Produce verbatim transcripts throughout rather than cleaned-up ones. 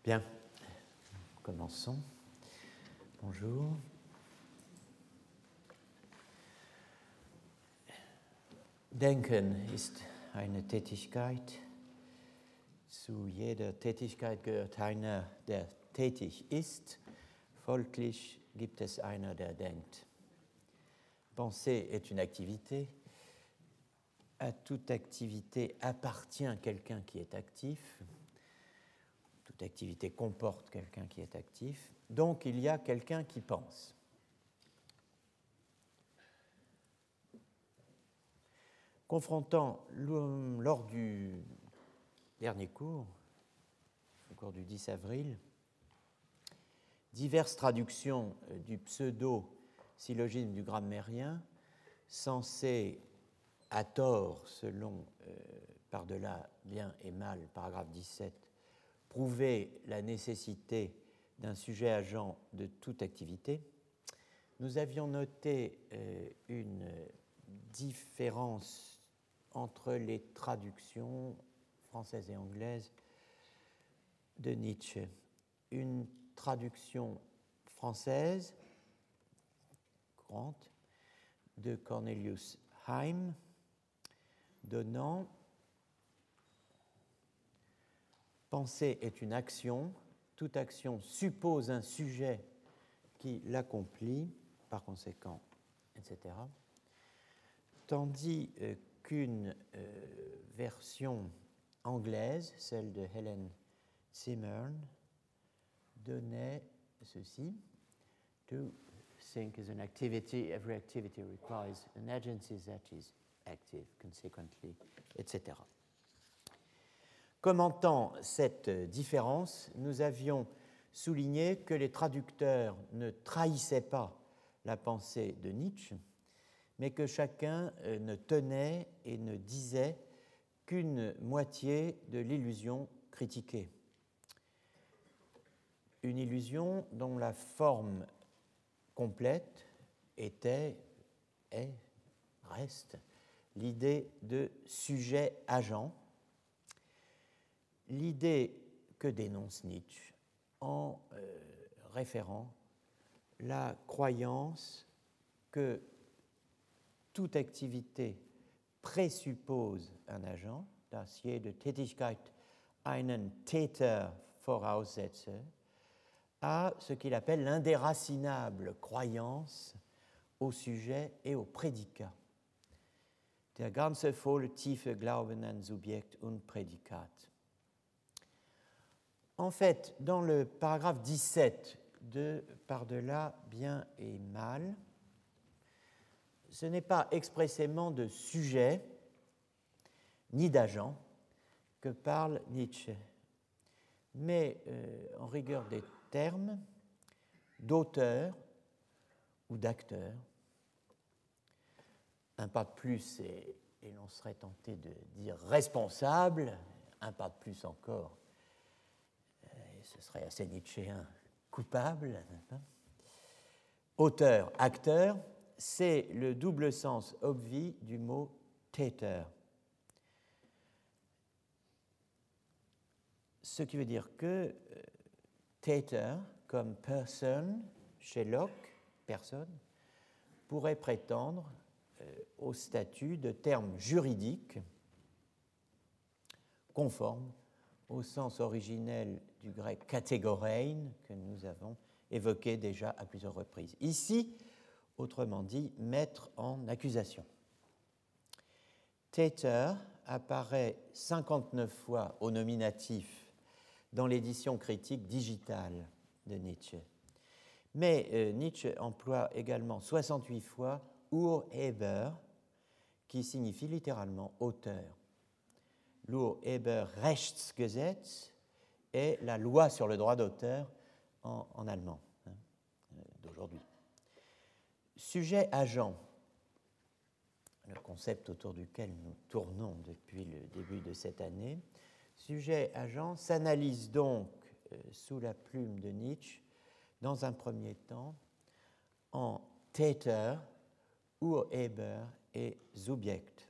Bien, commençons. Bonjour. Denken ist eine Tätigkeit. Zu jeder Tätigkeit gehört einer, der tätig ist. Folglich gibt es einer, der denkt. Penser est une activité. À toute activité appartient quelqu'un qui est actif. Toute activité comporte quelqu'un qui est actif. Donc, il y a quelqu'un qui pense. Confrontant lors du dernier cours, au cours du dix avril, diverses traductions du pseudo-syllogisme du grammairien, censées, à tort, selon euh, par-delà bien et mal, paragraphe dix-sept, prouver la nécessité d'un sujet agent de toute activité, nous avions noté euh, une différence entre les traductions françaises et anglaises de Nietzsche. Une traduction française, courante, de Cornelius Heim, donnant « Penser est une action, toute action suppose un sujet qui l'accomplit, par conséquent, et cetera » Tandis euh, qu'une euh, version anglaise, celle de Helen Zimmern, donnait ceci. To think is an activity, every activity requires an agency that is active, consequently, et cetera. Commentant cette différence, nous avions souligné que les traducteurs ne trahissaient pas la pensée de Nietzsche, mais que chacun ne tenait et ne disait qu'une moitié de l'illusion critiquée. Une illusion dont la forme complète était, est, reste, l'idée de sujet-agent, l'idée que dénonce Nietzsche en euh, référant la croyance que toute activité présuppose un agent, dass jede Tätigkeit einen Täter voraussetze, à ce qu'il appelle l'indéracinable croyance au sujet et au prédicat. Der ganze volle tiefe Glauben an Subjekt und Prädikat. En fait, dans le paragraphe dix-sept de Par-delà bien et mal, ce n'est pas expressément de sujet ni d'agent que parle Nietzsche, mais euh, en rigueur des termes d'auteur ou d'acteur. Un pas de plus et, et l'on serait tenté de dire responsable, un pas de plus encore, et ce serait assez nietzschéen, coupable. Auteur, acteur, c'est le double sens obvi du mot Täter. Ce qui veut dire que euh, Täter, comme person, chez Locke, personne, pourrait prétendre euh, au statut de terme juridique conforme au sens originel du grec katégorein que nous avons évoqué déjà à plusieurs reprises. Ici, autrement dit, mettre en accusation. Täter apparaît cinquante-neuf fois au nominatif dans l'édition critique digitale de Nietzsche. Mais euh, Nietzsche emploie également soixante-huit fois Urheber, qui signifie littéralement auteur. L'Urheberrechtsgesetz est la loi sur le droit d'auteur en, en allemand hein, d'aujourd'hui. Sujet-agent, le concept autour duquel nous tournons depuis le début de cette année, sujet-agent s'analyse donc euh, sous la plume de Nietzsche, dans un premier temps, en Täter, Urheber et Subjekt.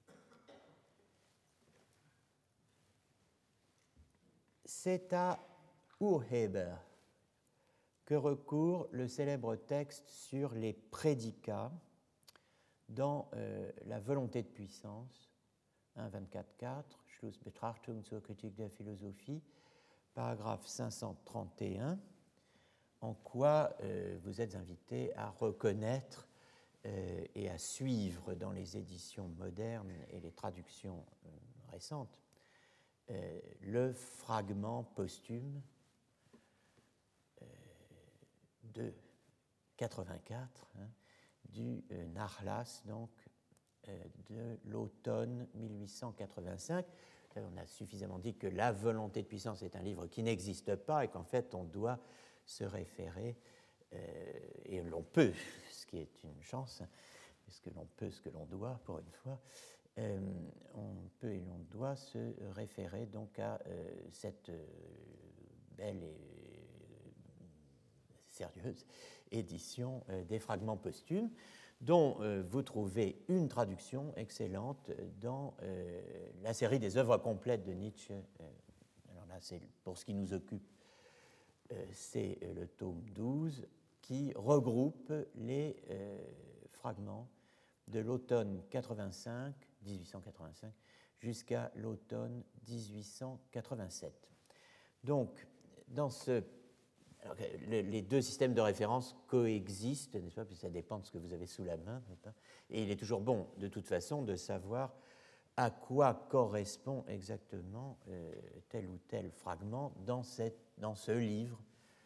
C'est à Urheber, que recourt le célèbre texte sur les prédicats dans euh, La volonté de puissance, un vingt-quatre quatre, Schlussbetrachtung zur Kritik der Philosophie, paragraphe cinq cent trente et un, en quoi euh, vous êtes invité à reconnaître euh, et à suivre dans les éditions modernes et les traductions euh, récentes euh, le fragment posthume euh, de quatre-vingt-quatre hein, du euh, Nachlass, donc euh, de l'automne mille huit cent quatre-vingt-cinq. On a suffisamment dit que La volonté de puissance est un livre qui n'existe pas et qu'en fait on doit se référer, euh, et l'on peut, ce qui est une chance, puisque l'on peut ce que l'on doit pour une fois, euh, on peut et l'on doit se référer donc à euh, cette euh, belle et euh, sérieuse édition euh, des fragments posthumes, dont euh, vous trouvez une traduction excellente dans euh, la série des œuvres complètes de Nietzsche. Euh, alors là, c'est pour ce qui nous occupe, euh, c'est le tome douze qui regroupe les euh, fragments de l'automne quatre-vingt-cinq, dix-huit cent quatre-vingt-cinq jusqu'à l'automne dix-huit cent quatre-vingt-sept. Donc, dans ce Alors, les deux systèmes de référence coexistent, n'est-ce pas, puis ça dépend de ce que vous avez sous la main. Et il est toujours bon, de toute façon, de savoir à quoi correspond exactement euh, tel ou tel fragment dans, cette, dans ce livre,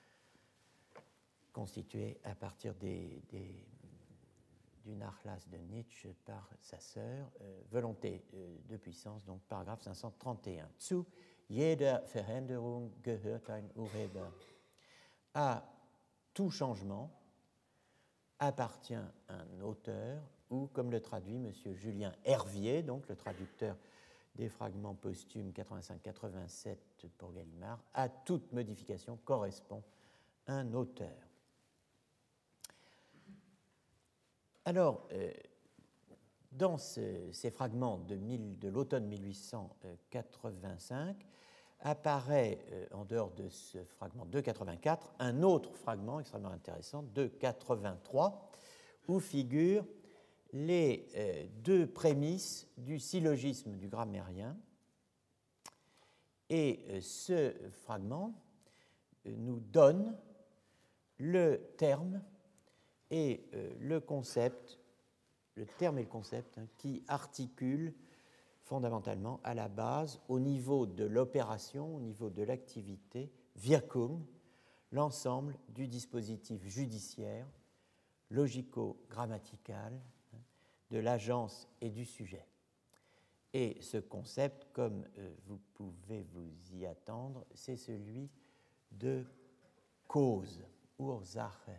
constitué à partir des, des, du Nachlass de Nietzsche par sa sœur, euh, Volonté euh, de puissance, donc paragraphe cinq cent trente et un. Zu jeder Veränderung gehört ein Urheber. À tout changement appartient un auteur, ou, comme le traduit M. Julien Hervier, donc le traducteur des fragments posthumes quatre-vingt-cinq quatre-vingt-sept pour Gallimard, à toute modification correspond un auteur. Alors, euh, dans ce, ces fragments de, mille, de l'automne mille huit cent quatre-vingt-cinq, apparaît, euh, en dehors de ce fragment de quatre-vingt-quatre, un autre fragment extrêmement intéressant de quatre-vingt-trois, où figurent les euh, deux prémices du syllogisme du grammairien. Et euh, ce fragment euh, nous donne le terme et euh, le concept, le terme et le concept hein, qui articulent fondamentalement à la base, au niveau de l'opération, au niveau de l'activité, Wirkung, l'ensemble du dispositif judiciaire, logico-grammatical, de l'agence et du sujet. Et ce concept, comme euh, vous pouvez vous y attendre, c'est celui de cause, Ursache.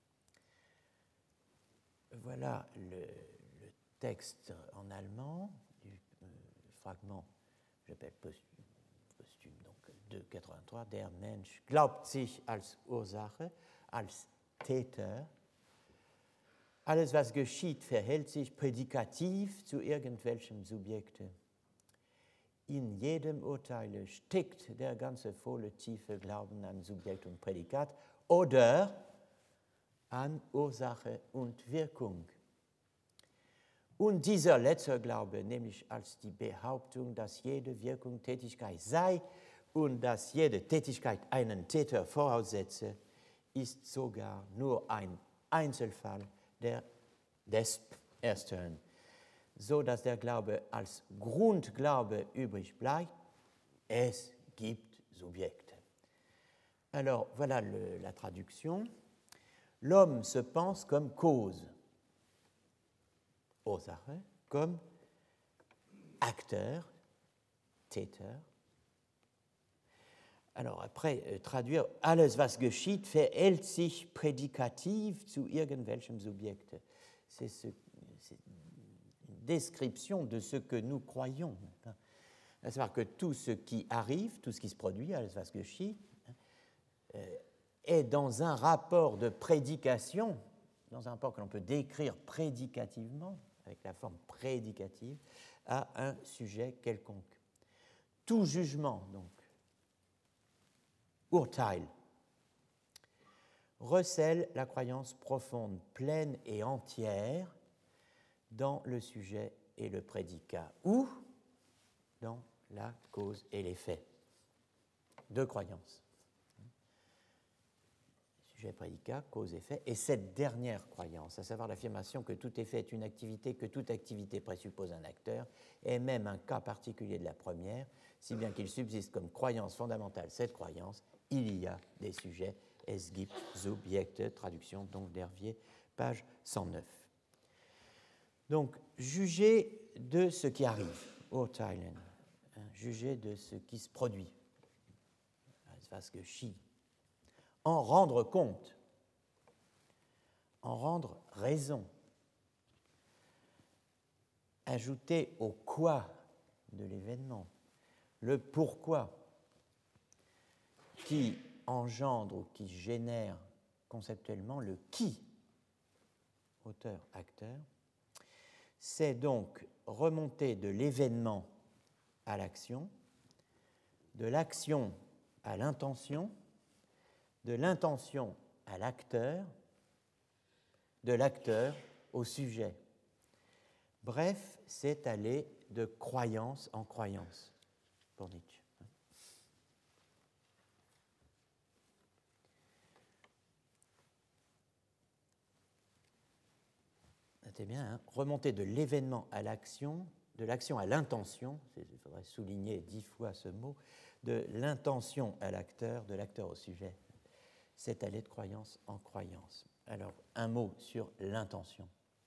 Voilà le, le texte en allemand du euh, fragment, j'appelle posthume, posthume, donc de quatre-vingt-trois, Der Mensch glaubt sich als Ursache, als Täter. Alles, was geschieht, verhält sich prädikativ zu irgendwelchem Subjekte. In jedem Urteile steckt der ganze volle tiefe Glauben an Subjekt und Prädikat oder an Ursache und Wirkung. Und dieser letzte Glaube, nämlich als die Behauptung, dass jede Wirkung Tätigkeit sei und dass jede Tätigkeit einen Täter voraussetze, ist sogar nur ein Einzelfall der, des Ersteren, so dass der Glaube als Grundglaube übrig bleibt, es gibt Subjekte. Alors, voilà le, la traduction. L'homme se pense comme cause, Ursache, comme acteur, Täter. Alors après, euh, traduire alles was geschieht verhält sich prädikativ zu irgendwelchem Subjekt. C'est, ce, c'est une description de ce que nous croyons. À savoir que tout ce qui arrive, tout ce qui se produit, alles was geschieht, euh, est dans un rapport de prédication, dans un rapport que l'on peut décrire prédicativement, avec la forme prédicative, à un sujet quelconque. Tout jugement, donc, Urteil, recèle la croyance profonde, pleine et entière dans le sujet et le prédicat, ou dans la cause et l'effet. Deux croyances. Sujet, prédicat, cause, effet. Et cette dernière croyance, à savoir l'affirmation que tout effet est une activité, que toute activité présuppose un acteur, est même un cas particulier de la première, si bien qu'il subsiste comme croyance fondamentale cette croyance, il y a des sujets. Es gibt Subjekte, traduction donc d'Hervier, page cent neuf. Donc, juger de ce qui arrive, urteilen, hein, juger de ce qui se produit, was geschieht, en rendre compte, en rendre raison, ajouter au quoi de l'événement, le pourquoi qui engendre ou qui génère conceptuellement le qui, auteur, acteur, c'est donc remonter de l'événement à l'action, de l'action à l'intention, de l'intention à l'acteur, de l'acteur au sujet. Bref, c'est aller de croyance en croyance pour Nietzsche. Notez bien, hein, remonter de l'événement à l'action, de l'action à l'intention, il faudrait souligner dix fois ce mot, de l'intention à l'acteur, de l'acteur au sujet. C'est aller de croyance en croyance. Alors, un mot sur l'intention.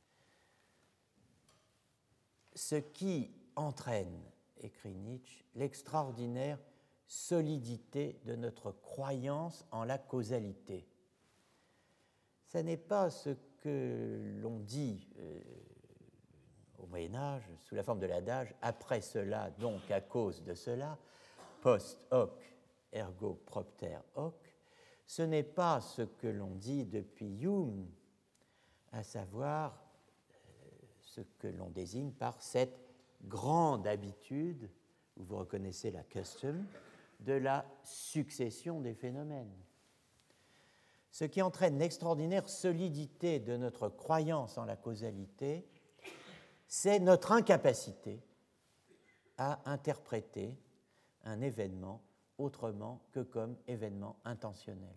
Ce qui entraîne, écrit Nietzsche, l'extraordinaire solidité de notre croyance en la causalité. Ce n'est pas ce que l'on dit euh, au Moyen-Âge, sous la forme de l'adage « après cela, donc à cause de cela », post hoc, ergo propter hoc. Ce n'est pas ce que l'on dit depuis Hume, à savoir euh, ce que l'on désigne par cette grande habitude, où vous reconnaissez la custom, de la succession des phénomènes. Ce qui entraîne l'extraordinaire solidité de notre croyance en la causalité, c'est notre incapacité à interpréter un événement autrement que comme événement intentionnel.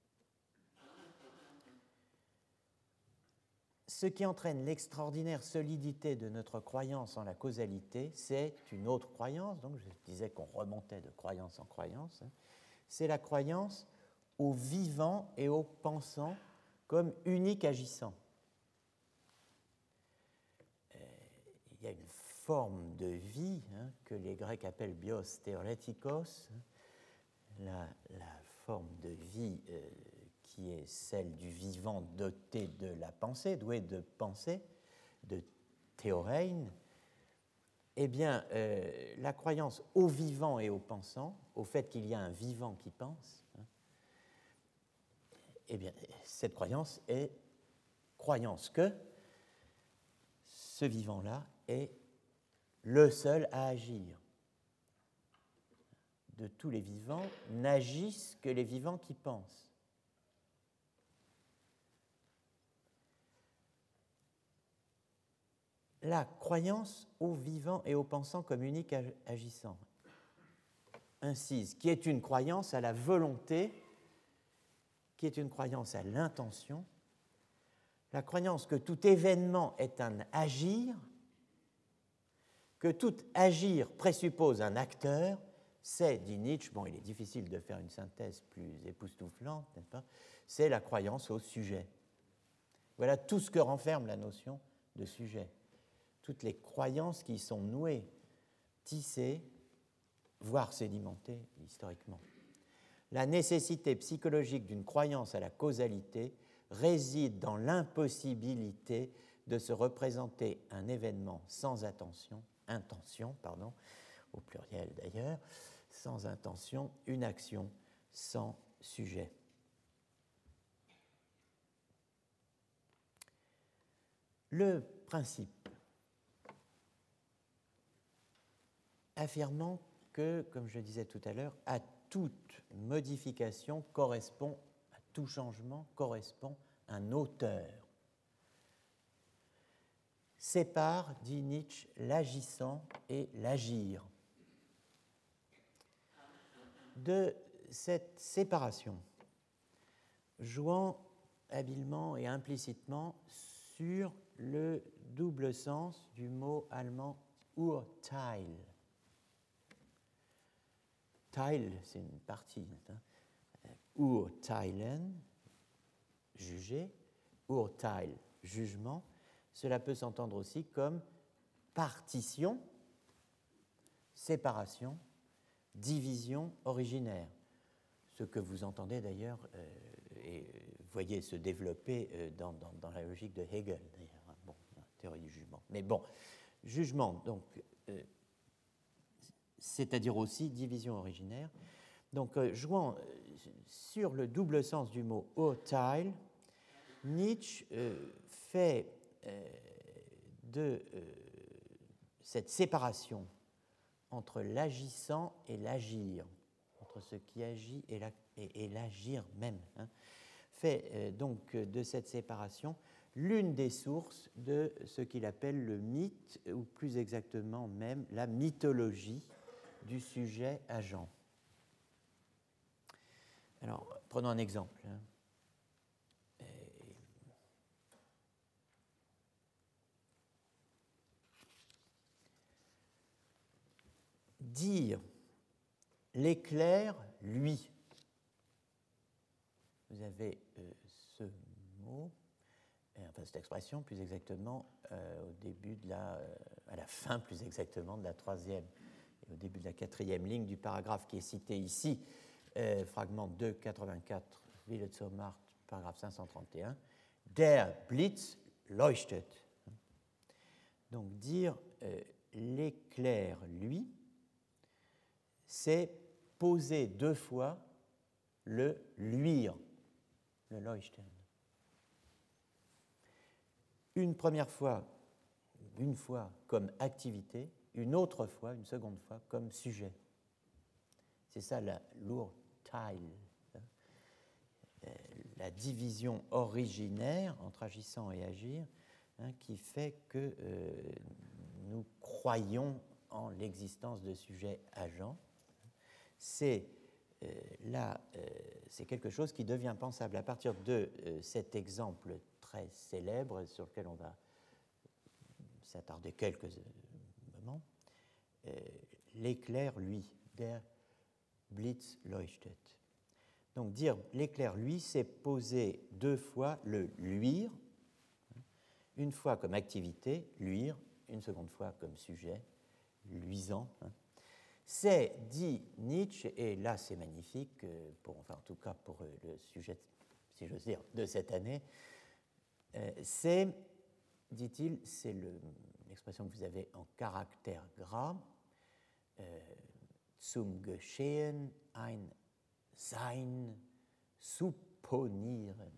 Ce qui entraîne l'extraordinaire solidité de notre croyance en la causalité, c'est une autre croyance, donc je disais qu'on remontait de croyance en croyance, hein, c'est la croyance au vivant et au pensant comme unique agissant. Euh, il y a une forme de vie hein, que les Grecs appellent bios theoretikos, hein, la, la forme de vie euh, qui est celle du vivant doté de la pensée, doué de pensée, de théorein. Eh bien, euh, la croyance au vivant et au pensant, au fait qu'il y a un vivant qui pense, hein, eh bien, cette croyance est croyance que ce vivant-là est le seul à agir. De tous les vivants, n'agissent que les vivants qui pensent. La croyance au vivant et au pensant comme unique agissant. Incise, qui est une croyance à la volonté, qui est une croyance à l'intention, la croyance que tout événement est un agir, que tout agir présuppose un acteur, c'est, dit Nietzsche, bon, il est difficile de faire une synthèse plus époustouflante, n'est-ce pas ? C'est la croyance au sujet. Voilà tout ce que renferme la notion de sujet. Toutes les croyances qui y sont nouées, tissées, voire sédimentées historiquement. La nécessité psychologique d'une croyance à la causalité réside dans l'impossibilité de se représenter un événement sans attention, intention, pardon, au pluriel d'ailleurs, sans intention, une action sans sujet. Le principe affirmant que, comme je disais tout à l'heure, à toute modification correspond, à tout changement correspond un auteur. Sépare, dit Nietzsche, l'agissant et l'agir. De cette séparation, jouant habilement et implicitement sur le double sens du mot allemand Urteil. Teil, c'est une partie. Hein. Urteilen, juger. Urteil, jugement. Cela peut s'entendre aussi comme partition, séparation, division originaire. Ce que vous entendez d'ailleurs euh, et voyez se développer euh, dans, dans, dans la logique de Hegel, d'ailleurs. Bon, la théorie du jugement. Mais bon, jugement, donc, euh, c'est-à-dire aussi division originaire. Donc, euh, jouant sur le double sens du mot Urteil, Nietzsche euh, fait euh, de euh, cette séparation entre l'agissant et l'agir, entre ce qui agit et, la, et, et l'agir même, hein, fait euh, donc de cette séparation l'une des sources de ce qu'il appelle le mythe, ou plus exactement même la mythologie du sujet agent. Alors, prenons un exemple. Hein. Dire l'éclair, lui. Vous avez euh, ce mot, enfin cette expression plus exactement euh, au début de la, euh, à la fin plus exactement de la troisième et au début de la quatrième ligne du paragraphe qui est cité ici, euh, fragment deux quatre-vingt-quatre, Wille zur Macht, paragraphe cinq cent trente et un, der Blitz leuchtet. Donc dire euh, l'éclair, lui, c'est poser deux fois le luire, le leuchten. Une première fois, une fois comme activité, une autre fois, une seconde fois, comme sujet. C'est ça la l'Urteil, la division originaire entre agissant et agir, hein, qui fait que euh, nous croyons en l'existence de sujets agents. C'est euh, là, euh, c'est quelque chose qui devient pensable à partir de euh, cet exemple très célèbre sur lequel on va s'attarder quelques moments. Euh, l'éclair, lui, der Blitz leuchtet. Donc dire l'éclair, lui, c'est poser deux fois le luire, une fois comme activité, luire, une seconde fois comme sujet, luisant. Hein. C'est, dit Nietzsche, et là c'est magnifique, pour, enfin en tout cas pour le sujet, si j'ose dire, de cette année, euh, c'est, dit-il, c'est le, l'expression que vous avez en caractère gras, euh, zum Geschehen ein Sein supponieren.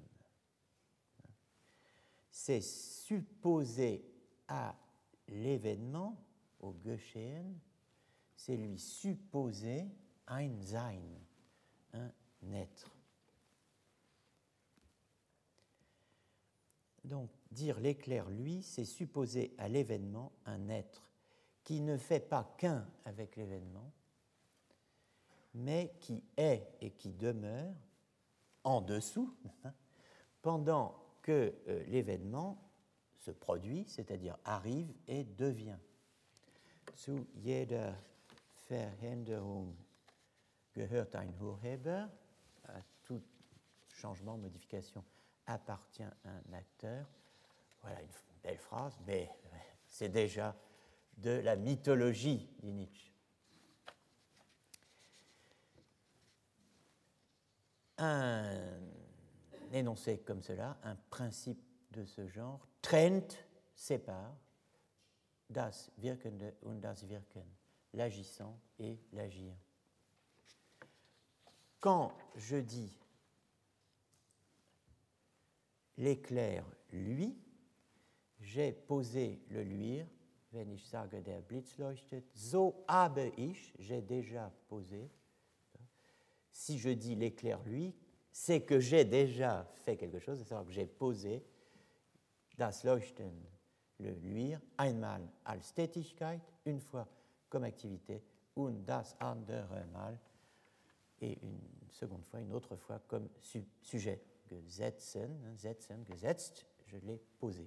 C'est supposer à l'événement, au Geschehen, c'est lui supposer ein Sein, un être. Donc, dire l'éclair, lui, c'est supposer à l'événement un être qui ne fait pas qu'un avec l'événement, mais qui est et qui demeure en dessous, pendant que euh, l'événement se produit, c'est-à-dire arrive et devient. Zu jeder Veränderung gehört ein Urheber. À tout changement, modification appartient un acteur. Voilà une belle phrase, mais c'est déjà de la mythologie, dit Nietzsche. Un énoncé comme cela, un principe de ce genre, trennt, sépare, das Wirkende und das Wirken, l'agissant et l'agir. Quand je dis l'éclair, lui, j'ai posé le luire, wenn ich sage der Blitz leuchtet, so habe ich, j'ai déjà posé, si je dis l'éclair lui, c'est que j'ai déjà fait quelque chose, c'est-à-dire que j'ai posé das Leuchten, le luire, einmal als Tätigkeit, une fois comme activité, und das andere Mal, et une seconde fois, une autre fois comme su- sujet. Gesetzen, setzen, gesetzt, je l'ai posé.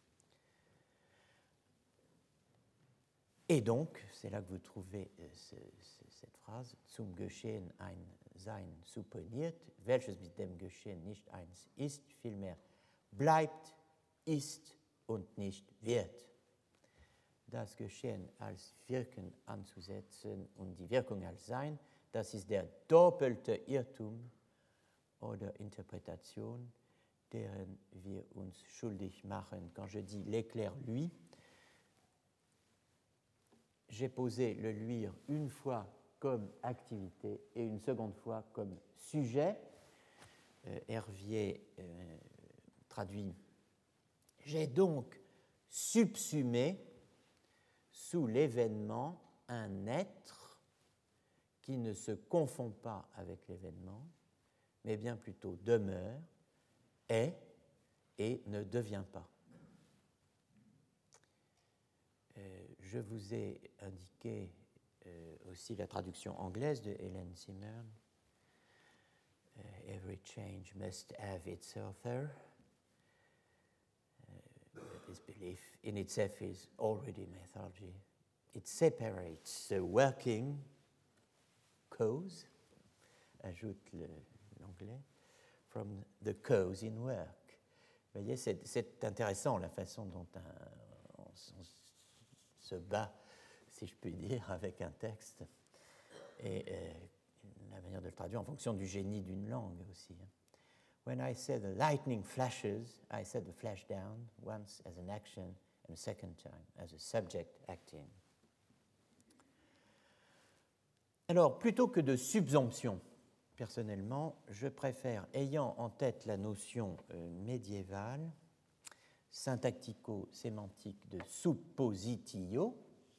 Et donc, c'est là que vous trouvez euh, ce, ce, cette phrase, zum Geschehen ein Sein supponiert, welches mit dem Geschehen nicht eins ist, vielmehr bleibt, ist und nicht wird. Das Geschehen als Wirken anzusetzen und die Wirkung als Sein, das ist der doppelte Irrtum oder Interpretation, deren wir uns schuldig machen. Quand je dis l'éclair lui, j'ai posé le luire une fois comme activité et une seconde fois comme sujet. Euh, Hervier euh, traduit « J'ai donc subsumé sous l'événement un être qui ne se confond pas avec l'événement, mais bien plutôt demeure, est et ne devient pas. » Euh, je vous ai indiqué euh, aussi la traduction anglaise de Helen Zimmern. Uh, Every change must have its author. Uh, this belief in itself is already mythology. It separates the working cause, ajoute le, l'anglais, from the cause in work. Vous voyez, c'est, c'est intéressant la façon dont un, on, on se bat, si je puis dire, avec un texte, et euh, la manière de le traduire en fonction du génie d'une langue aussi. When I say the lightning flashes, I set the flash down, once as an action and a second time as a subject acting. Alors, plutôt que de subsomption, personnellement, je préfère, ayant en tête la notion euh, médiévale, syntactico-sémantique de suppositio,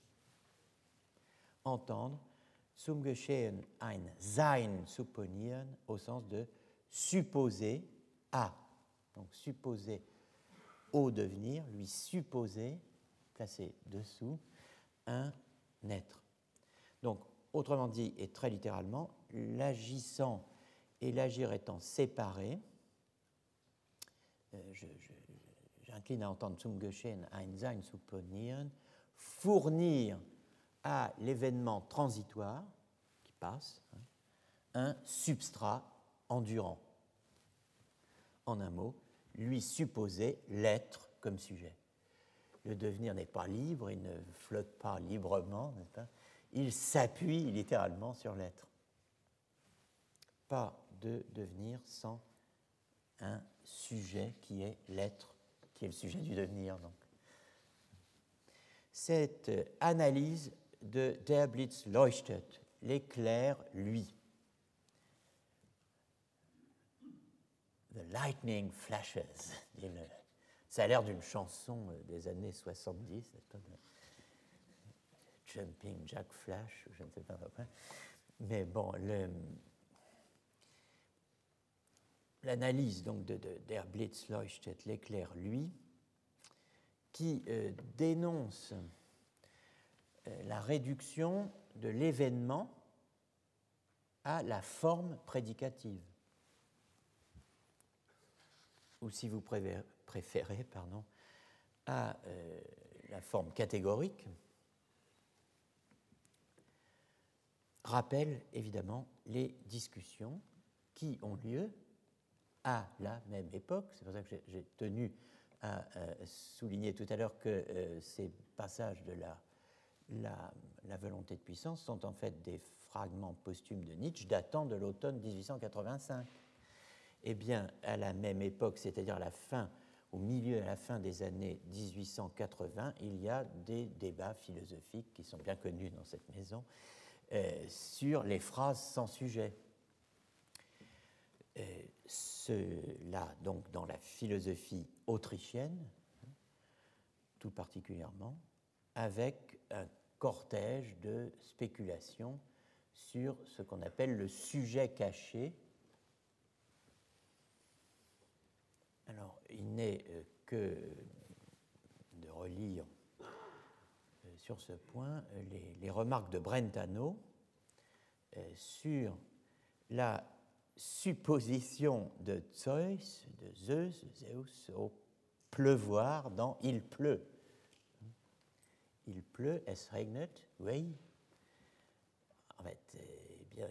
entendre zum Geschehen ein Sein supponieren au sens de supposer à. Donc supposer au devenir, lui supposer, placé dessous, un être. Donc, autrement dit, et très littéralement, l'agissant et l'agir étant séparés, euh, je, je, j'incline à entendre zum Geschehen ein Sein supponieren, fournir à l'événement transitoire qui passe hein, un substrat endurant. En un mot, lui supposer l'être comme sujet. Le devenir n'est pas libre, il ne flotte pas librement, n'est-ce pas ? Il s'appuie littéralement sur l'être. Pas de devenir sans un sujet qui est l'être, qui est le sujet du devenir. Donc. Cette analyse de Der Blitz leuchtet, l'éclair lui. The lightning flashes. Dit le, ça a l'air d'une chanson des années soixante-dix, n'est-ce pas ? Jumping Jack Flash, je ne sais pas après. Mais bon, le, l'analyse donc de, de Der Blitz leuchtet, l'éclair lui, qui euh, dénonce euh, la réduction de l'événement à la forme prédicative. Ou si vous préférez, préférez pardon, à euh, la forme catégorique, rappelle évidemment les discussions qui ont lieu à la même époque. C'est pour ça que j'ai, j'ai tenu à euh, souligner tout à l'heure que euh, ces passages de la, la, la volonté de puissance sont en fait des fragments posthumes de Nietzsche datant de l'automne dix-huit cent quatre-vingt-cinq. Eh bien, à la même époque, c'est-à-dire à la fin, au milieu, à la fin des années dix-huit cent quatre-vingts, il y a des débats philosophiques qui sont bien connus dans cette maison euh, sur les phrases sans sujet. Euh, Cela, donc, dans la philosophie autrichienne, tout particulièrement, avec un cortège de spéculations sur ce qu'on appelle le sujet caché. Alors, il n'est euh, que de relire euh, sur ce point euh, les, les remarques de Brentano euh, sur la supposition de Zeus, de Zeus, Zeus au pleuvoir dans Il pleut. Il pleut, es regnet, oui. En fait, eh bien,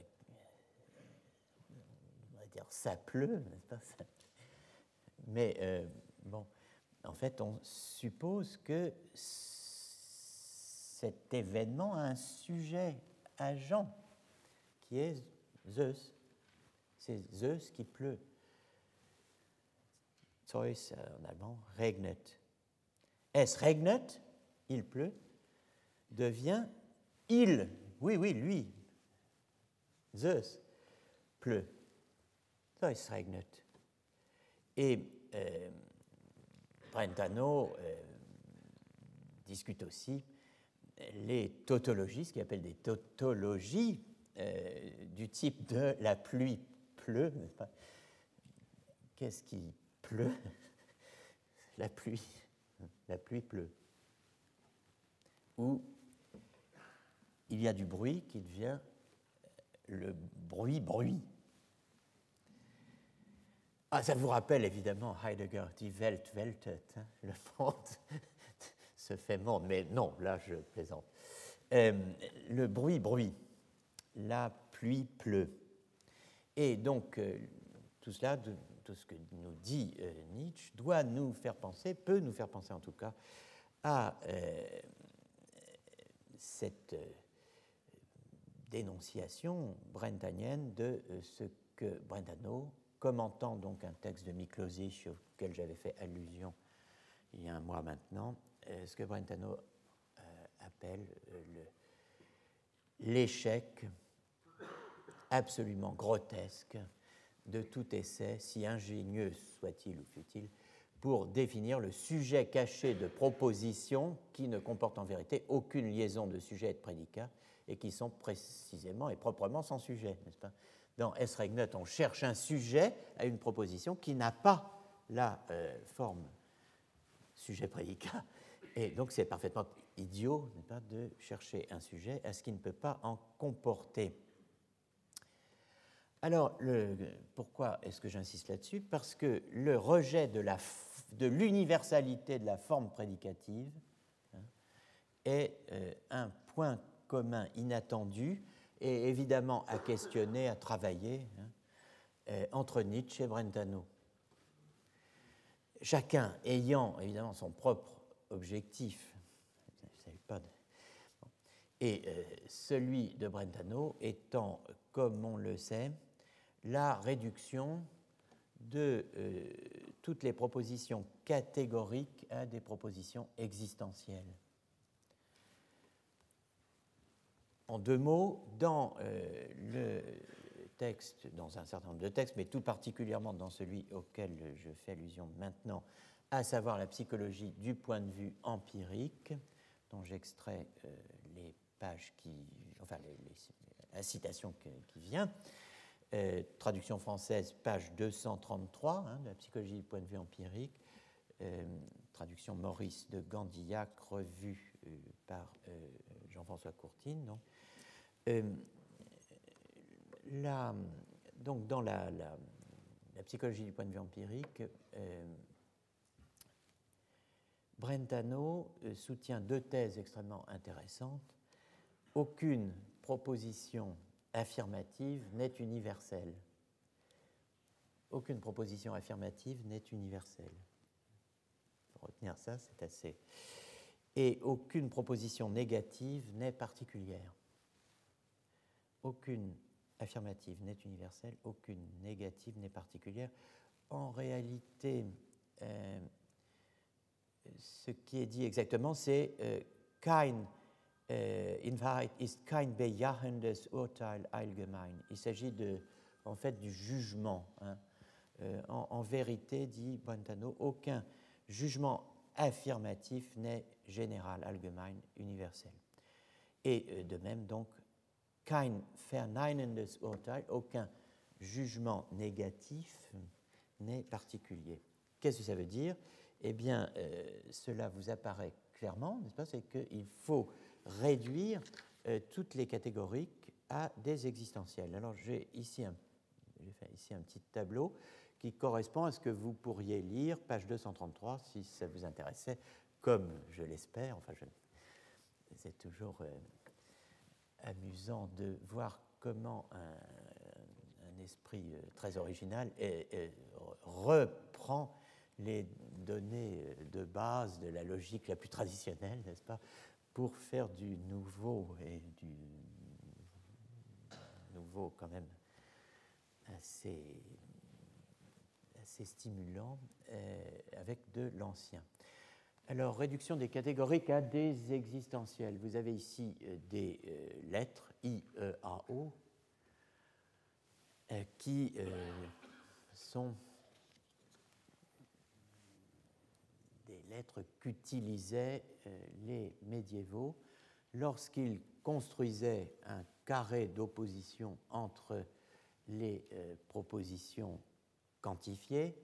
on va dire ça pleut, n'est-ce pas? Ça... Mais euh, bon, en fait, on suppose que cet événement a un sujet agent qui est Zeus. C'est Zeus qui pleut. Zeus en allemand, regnet. Es regnet, il pleut, devient il. Oui, oui, lui, Zeus, pleut. Zeus regnet. Et euh, Brentano euh, discute aussi les tautologies, ce qu'il appelle des tautologies euh, du type de la pluie pleut, n'est-ce pas? Qu'est-ce qui pleut? La pluie. La pluie pleut. Ou il y a du bruit qui devient le bruit-bruit. Ah, ça vous rappelle évidemment Heidegger, die Welt weltet, hein, le monde se fait monde, mais non, là je plaisante. Euh, le bruit-bruit, la pluie pleut. Et donc, euh, tout cela, de, tout ce que nous dit euh, Nietzsche, doit nous faire penser, peut nous faire penser en tout cas, à euh, cette euh, dénonciation brentanienne de euh, ce que Brentano, commentant donc un texte de Miklosic auquel j'avais fait allusion il y a un mois maintenant, euh, ce que Brentano euh, appelle euh, le, l'échec absolument grotesque de tout essai, si ingénieux soit-il ou fut-il, pour définir le sujet caché de propositions qui ne comportent en vérité aucune liaison de sujet et de prédicat et qui sont précisément et proprement sans sujet, n'est-ce pas? Dans Es regnet, on cherche un sujet à une proposition qui n'a pas la euh, forme sujet-prédicat. Et donc c'est parfaitement idiot, n'est-ce pas, de chercher un sujet à ce qui ne peut pas en comporter. Alors, le, pourquoi est-ce que j'insiste là-dessus? Parce que le rejet de, la, de l'universalité de la forme prédicative hein, est euh, un point commun inattendu et évidemment à questionner, à travailler hein, euh, entre Nietzsche et Brentano. Chacun ayant évidemment son propre objectif, pas de... et euh, celui de Brentano étant, comme on le sait, la réduction de euh, toutes les propositions catégoriques à des propositions existentielles. En deux mots, dans euh, le texte, dans un certain nombre de textes, mais tout particulièrement dans celui auquel je fais allusion maintenant, à savoir la psychologie du point de vue empirique, dont j'extrais euh, les pages qui, enfin les, les, la citation que, qui vient, euh, traduction française, page deux cent trente-trois, hein, de la psychologie du point de vue empirique, euh, traduction Maurice de Gandillac, revue euh, par euh, Jean-François Courtine. Donc, euh, la, donc dans la, la, la psychologie du point de vue empirique, euh, Brentano euh, soutient deux thèses extrêmement intéressantes. Aucune proposition affirmative n'est universelle. Aucune proposition affirmative n'est universelle. Il faut retenir ça, c'est assez. Et aucune proposition négative n'est particulière. Aucune affirmative n'est universelle, aucune négative n'est particulière. En réalité, euh, ce qui est dit exactement, c'est euh, kein, euh, in Wahrheit ist kein bejachendes Urteil allgemein. Il s'agit de, en fait du jugement. Hein. Euh, en, en vérité, dit Brentano, aucun jugement affirmatif n'est général, allgemein, universel. Et euh, de même, donc, kein verneinendes Urteil, aucun jugement négatif n'est particulier. Qu'est-ce que ça veut dire? Eh bien, euh, cela vous apparaît clairement, n'est-ce pas? C'est qu'il faut réduire euh, toutes les catégoriques à des existentielles. Alors, j'ai ici un, j'ai fait ici un petit tableau qui correspond à ce que vous pourriez lire, page deux cent trente-trois, si ça vous intéressait, comme je l'espère. Enfin, je, c'est toujours euh, amusant de voir comment un, un esprit euh, très original et, et reprend les données de base de la logique la plus traditionnelle, n'est-ce pas, pour faire du nouveau et du nouveau quand même assez, assez stimulant euh, avec de l'ancien. Alors, réduction des catégoriques à des existentielles. Vous avez ici euh, des euh, lettres I, E, A, O euh, qui euh, sont des lettres qu'utilisaient euh, les médiévaux lorsqu'ils construisaient un carré d'opposition entre les euh, propositions quantifiées,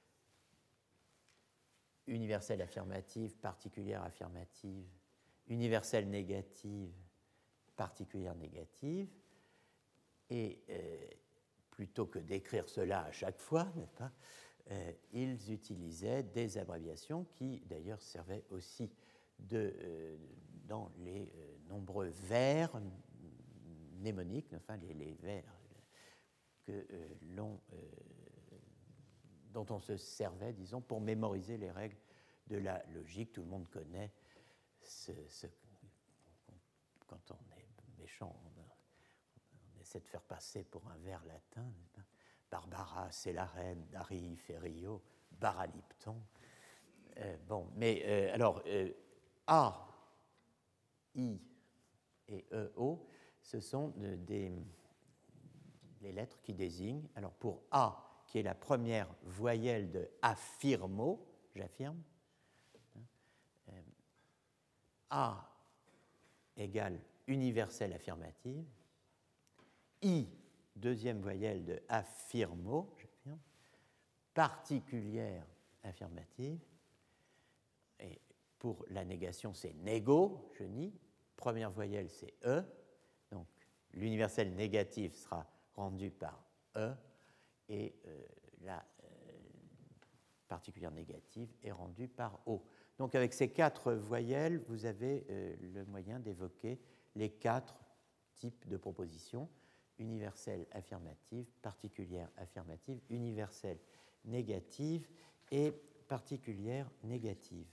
universelle affirmative, particulière affirmative, universelle négative, particulière négative, et euh, plutôt que d'écrire cela à chaque fois, n'est-ce pas, euh, ils utilisaient des abréviations qui d'ailleurs servaient aussi de, euh, dans les euh, nombreux vers mnémoniques, enfin les, les vers que, euh, l'on, euh, dont on se servait, disons, pour mémoriser les règles de la logique. Tout le monde connaît ce, ce, quand on est méchant, on, on essaie de faire passer pour un vers latin, n'est-ce pas? Barbara, c'est la reine, Dari, Ferio, Baralipton. Euh, bon, mais euh, alors, euh, A, I et E, O, ce sont euh, des, les lettres qui désignent, alors pour A, qui est la première voyelle de affirmo, j'affirme, euh, A égale universelle affirmative, I, deuxième voyelle de affirmo, j'affirme, particulière affirmative, et pour la négation, c'est négo, je nie, première voyelle, c'est E, donc l'universelle négative sera rendue par E, et euh, la euh, particulière négative est rendue par O. Donc avec ces quatre voyelles, vous avez euh, le moyen d'évoquer les quatre types de propositions: universelle affirmative, particulière affirmative, universelle négative et particulière négative.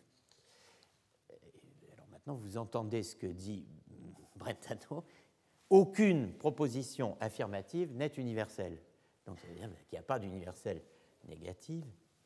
Alors maintenant, vous entendez ce que dit Brentano. Aucune proposition affirmative n'est universelle. Donc ça veut dire qu'il n'y a pas d'universelle négative.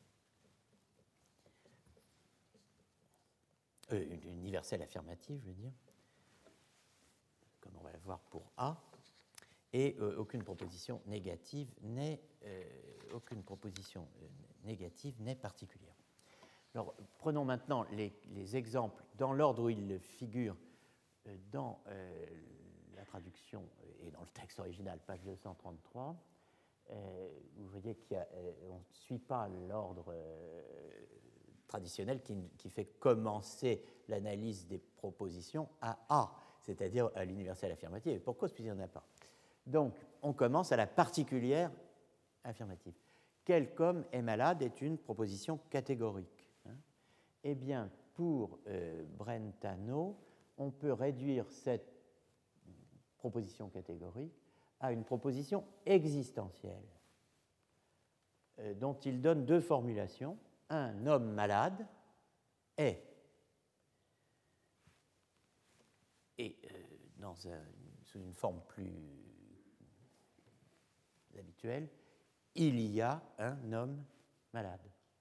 Euh, une universelle affirmative, je veux dire, comme on va le voir pour A. Et euh, aucune proposition négative n'est euh, aucune proposition euh, négative n'est particulière. Alors, prenons maintenant les, les exemples dans l'ordre où ils figurent euh, dans euh, la traduction et dans le texte original, page deux cent trente-trois. Euh, vous voyez qu'on euh, ne suit pas l'ordre euh, traditionnel qui, qui fait commencer l'analyse des propositions à A, c'est-à-dire à l'universelle affirmative. Et pour cause, puisqu'il n'y en a pas. Donc, on commence à la particulière affirmative. Quel homme est malade est une proposition catégorique. Hein. Eh bien, pour euh, Brentano, on peut réduire cette proposition catégorique à une proposition existentielle, euh, dont il donne deux formulations. Un homme malade est. Et euh, dans un, sous une forme plus habituelle, il y a un homme malade.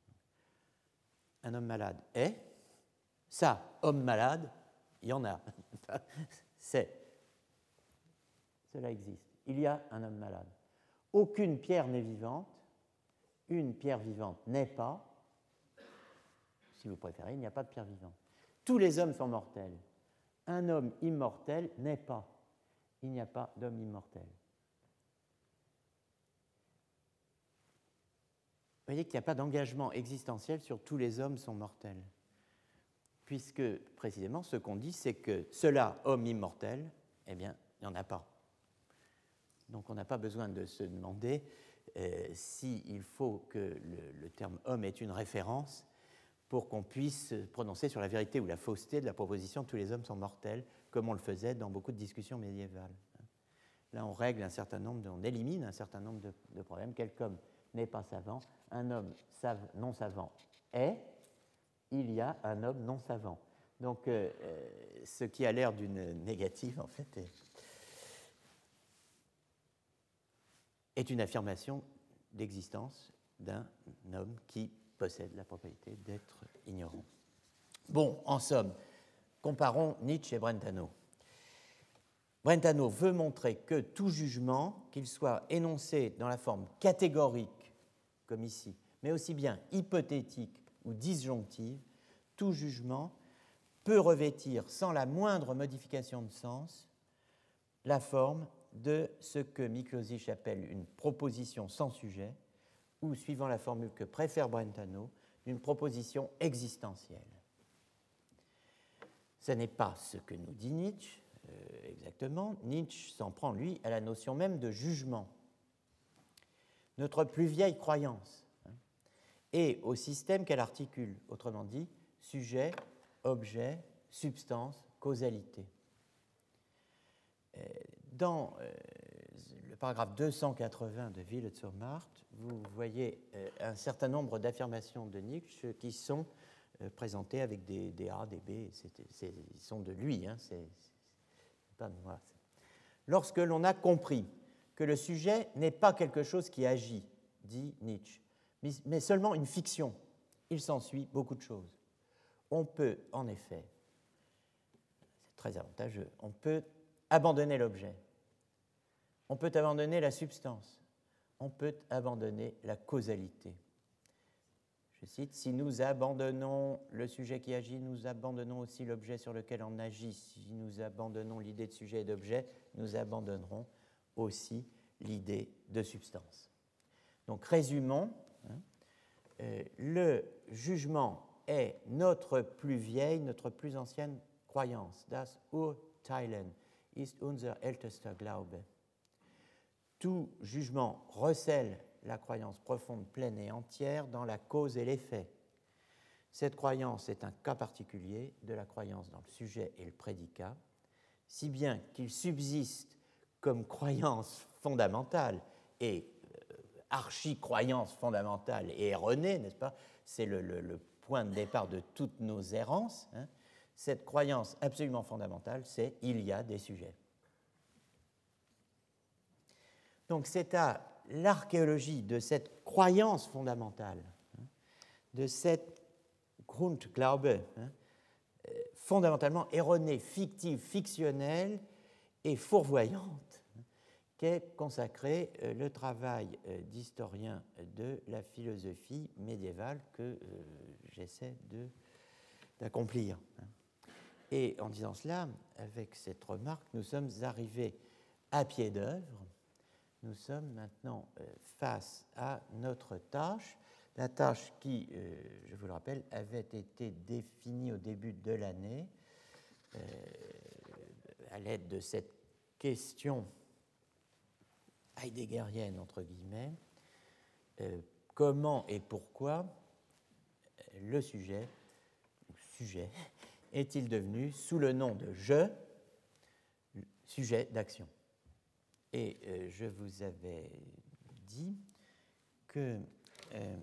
Un homme malade est. Ça, homme malade, il y en a. C'est. Cela existe. Il y a un homme malade. Aucune pierre n'est vivante. Une pierre vivante n'est pas. Si vous préférez, il n'y a pas de pierre vivante. Tous les hommes sont mortels. Un homme immortel n'est pas. il n'y a pas d'homme immortel. Vous voyez qu'il n'y a pas d'engagement existentiel sur tous les hommes sont mortels. Puisque, précisément, ce qu'on dit, c'est que cela, homme immortel, eh bien, il n'y en a pas. Donc, on n'a pas besoin de se demander euh, s'il faut que le, le terme homme ait une référence pour qu'on puisse se prononcer sur la vérité ou la fausseté de la proposition tous les hommes sont mortels, comme on le faisait dans beaucoup de discussions médiévales. Là, on règle un certain nombre, de, on élimine un certain nombre de, de problèmes. Quel homme n'est pas savant, un homme sav, non savant est, il y a un homme non savant. Donc, euh, ce qui a l'air d'une négative, en fait, est, est une affirmation d'existence d'un homme qui possède la propriété d'être ignorant. Bon, en somme, comparons Nietzsche et Brentano. Brentano veut montrer que tout jugement, qu'il soit énoncé dans la forme catégorique, comme ici, mais aussi bien hypothétique ou disjonctive, tout jugement peut revêtir sans la moindre modification de sens la forme de ce que Miklózis appelle une proposition sans sujet, ou, suivant la formule que préfère Brentano, une proposition existentielle. Ce n'est pas ce que nous dit Nietzsche, euh, exactement. Nietzsche s'en prend, lui, à la notion même de jugement, notre plus vieille croyance, hein, et au système qu'elle articule, autrement dit, sujet, objet, substance, causalité. Dans euh, le paragraphe deux cent quatre-vingts de Wille zur Macht, vous voyez euh, un certain nombre d'affirmations de Nietzsche qui sont euh, présentées avec des, des A, des B, c'est, c'est, ils sont de lui, hein, c'est, c'est pas de moi. C'est... Lorsque l'on a compris que le sujet n'est pas quelque chose qui agit, dit Nietzsche, mais, mais seulement une fiction, il s'ensuit beaucoup de choses. On peut, en effet, c'est très avantageux, on peut abandonner l'objet, on peut abandonner la substance, on peut abandonner la causalité. Je cite, « Si nous abandonnons le sujet qui agit, nous abandonnons aussi l'objet sur lequel on agit. Si nous abandonnons l'idée de sujet et d'objet, nous abandonnerons aussi l'idée de substance. » Donc, résumons, hein, euh, le jugement est notre plus vieille, notre plus ancienne croyance. Das Urteilen ist unser ältester Glaube. Tout jugement recèle la croyance profonde, pleine et entière dans la cause et l'effet. Cette croyance est un cas particulier de la croyance dans le sujet et le prédicat, si bien qu'il subsiste comme croyance fondamentale et euh, archi-croyance fondamentale et erronée, n'est-ce pas? C'est le, le, le point de départ de toutes nos errances. Hein. Cette croyance absolument fondamentale, c'est « il y a des sujets ». Donc c'est à l'archéologie de cette croyance fondamentale, hein, de cette Grundglaube, hein, fondamentalement erronée, fictive, fictionnelle et fourvoyante, hein, qu'est consacré euh, le travail euh, d'historien de la philosophie médiévale que euh, j'essaie de, d'accomplir. Hein. Et en disant cela, avec cette remarque, nous sommes arrivés à pied d'œuvre. Nous sommes maintenant euh, face à notre tâche, la tâche qui, euh, je vous le rappelle, avait été définie au début de l'année euh, à l'aide de cette question heideggerienne, entre guillemets, euh, comment et pourquoi le sujet, ou sujet est-il devenu, sous le nom de « je », sujet d'action. Et euh, je vous avais dit que euh,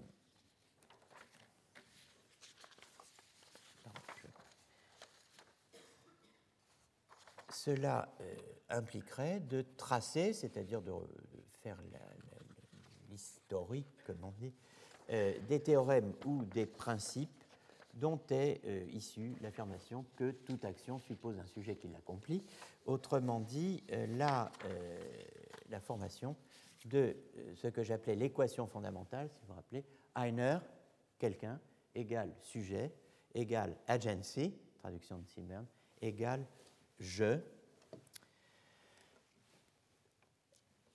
cela euh, impliquerait de tracer, c'est-à-dire de, de faire la, la, l'historique, comme on dit, euh, des théorèmes ou des principes dont est euh, issue l'affirmation que toute action suppose un sujet qui l'accomplit. Autrement dit, euh, la, euh, la formation de euh, ce que j'appelais l'équation fondamentale, si vous vous rappelez, einer, quelqu'un, égale sujet, égale agency, traduction de Silbern, égale je.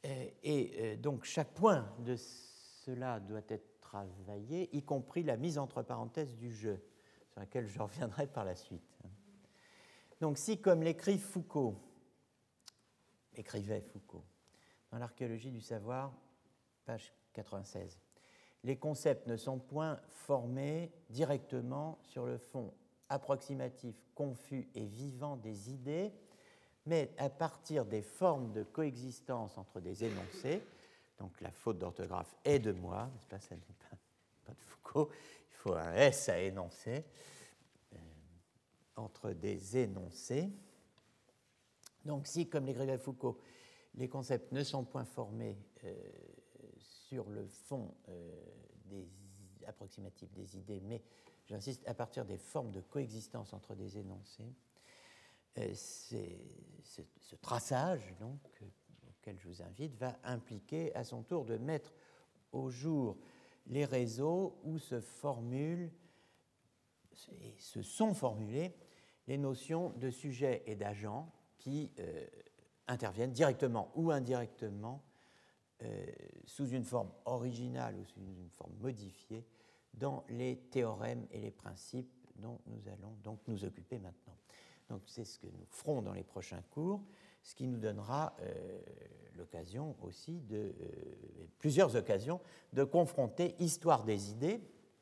Et, et donc chaque point de cela doit être travaillé, y compris la mise entre parenthèses du jeu, sur laquelle je reviendrai par la suite. Donc si, comme l'écrit Foucault, écrivait Foucault, dans l'archéologie du savoir, page quatre-vingt-seize, les concepts ne sont point formés directement sur le fond approximatif, confus et vivant des idées, mais à partir des formes de coexistence entre des énoncés. Donc la faute d'orthographe est de moi, n'est-ce pas, ça n'est pas, pas de Foucault, il faut un S à énoncer, euh, entre des énoncés. Donc si, comme l'écrivait Foucault, les concepts ne sont point formés euh, sur le fond euh, des approximatifs des idées, mais, j'insiste, à partir des formes de coexistence entre des énoncés, euh, c'est, c'est, ce traçage, donc, auquel je vous invite, va impliquer à son tour de mettre au jour les réseaux où se formulent et se sont formulées les notions de sujet et d'agent qui euh, interviennent directement ou indirectement euh, sous une forme originale ou sous une forme modifiée dans les théorèmes et les principes dont nous allons donc nous occuper maintenant. Donc c'est ce que nous ferons dans les prochains cours, ce qui nous donnera euh, l'occasion aussi, de, euh, plusieurs occasions, de confronter histoire des idées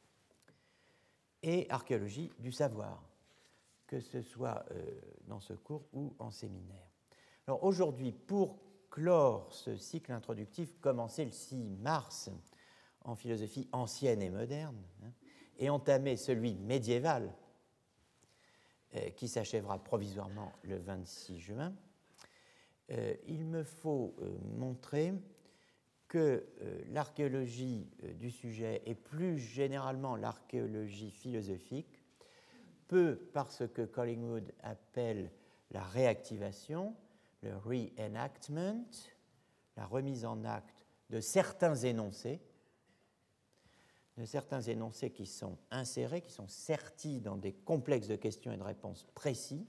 et archéologie du savoir, que ce soit euh, dans ce cours ou en séminaire. Alors aujourd'hui, pour clore ce cycle introductif commencé le six mars en philosophie ancienne et moderne, hein, et entamer celui médiéval euh, qui s'achèvera provisoirement le vingt-six juin, euh, il me faut euh, montrer que euh, l'archéologie euh, du sujet et plus généralement l'archéologie philosophique peut, par ce que Collingwood appelle la réactivation, le reenactment, la remise en acte de certains énoncés, de certains énoncés qui sont insérés, qui sont sertis dans des complexes de questions et de réponses précis,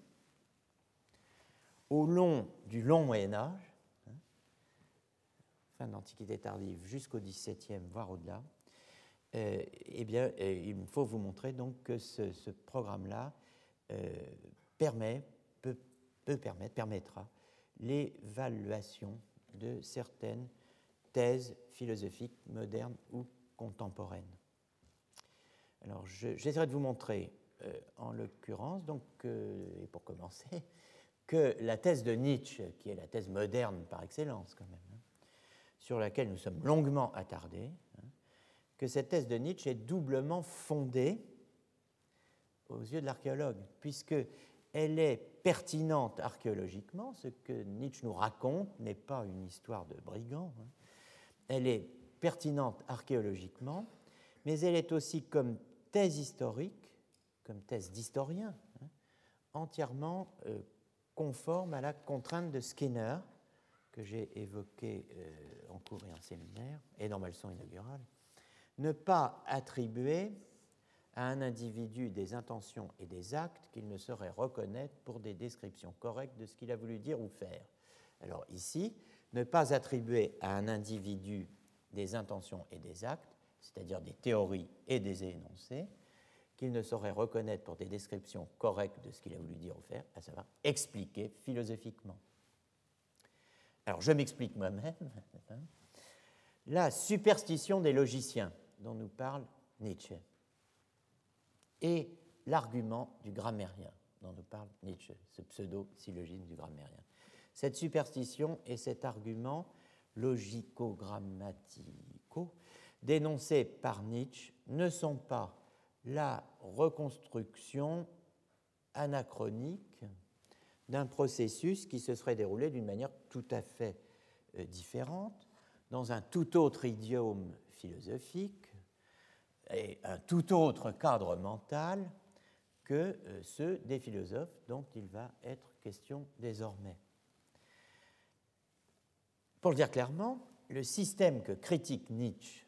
au long du long Moyen-Âge, hein, fin de l'Antiquité tardive jusqu'au dix-septième, voire au-delà, euh, eh bien, euh, il me faut vous montrer donc que ce, ce programme-là euh, permet, peut, peut permettre, permettra l'évaluation de certaines thèses philosophiques modernes ou contemporaines. Alors, je, j'essaierai de vous montrer, euh, en l'occurrence, donc, euh, et pour commencer, que la thèse de Nietzsche, qui est la thèse moderne par excellence quand même, hein, sur laquelle nous sommes longuement attardés, hein, que cette thèse de Nietzsche est doublement fondée aux yeux de l'archéologue, puisqu'elle est pertinente archéologiquement. Ce que Nietzsche nous raconte n'est pas une histoire de brigands, hein. Elle est pertinente archéologiquement, mais elle est aussi comme thèse historique, comme thèse d'historien, hein, entièrement euh, conforme à la contrainte de Skinner, que j'ai évoquée euh, en cours et en séminaire, et dans ma leçon inaugurale, ne pas attribuer à un individu des intentions et des actes qu'il ne saurait reconnaître pour des descriptions correctes de ce qu'il a voulu dire ou faire. Alors ici, ne pas attribuer à un individu des intentions et des actes, c'est-à-dire des théories et des énoncés, qu'il ne saurait reconnaître pour des descriptions correctes de ce qu'il a voulu dire ou faire, à savoir expliquer philosophiquement. Alors je m'explique moi-même. Hein, la superstition des logiciens dont nous parle Nietzsche et l'argument du grammairien dont nous parle Nietzsche, ce pseudo-syllogisme du grammairien. Cette superstition et cet argument logico-grammatico dénoncés par Nietzsche ne sont pas la reconstruction anachronique d'un processus qui se serait déroulé d'une manière tout à fait euh, différente, dans un tout autre idiome philosophique et un tout autre cadre mental que euh, ceux des philosophes dont il va être question désormais. Pour le dire clairement, le système que critique Nietzsche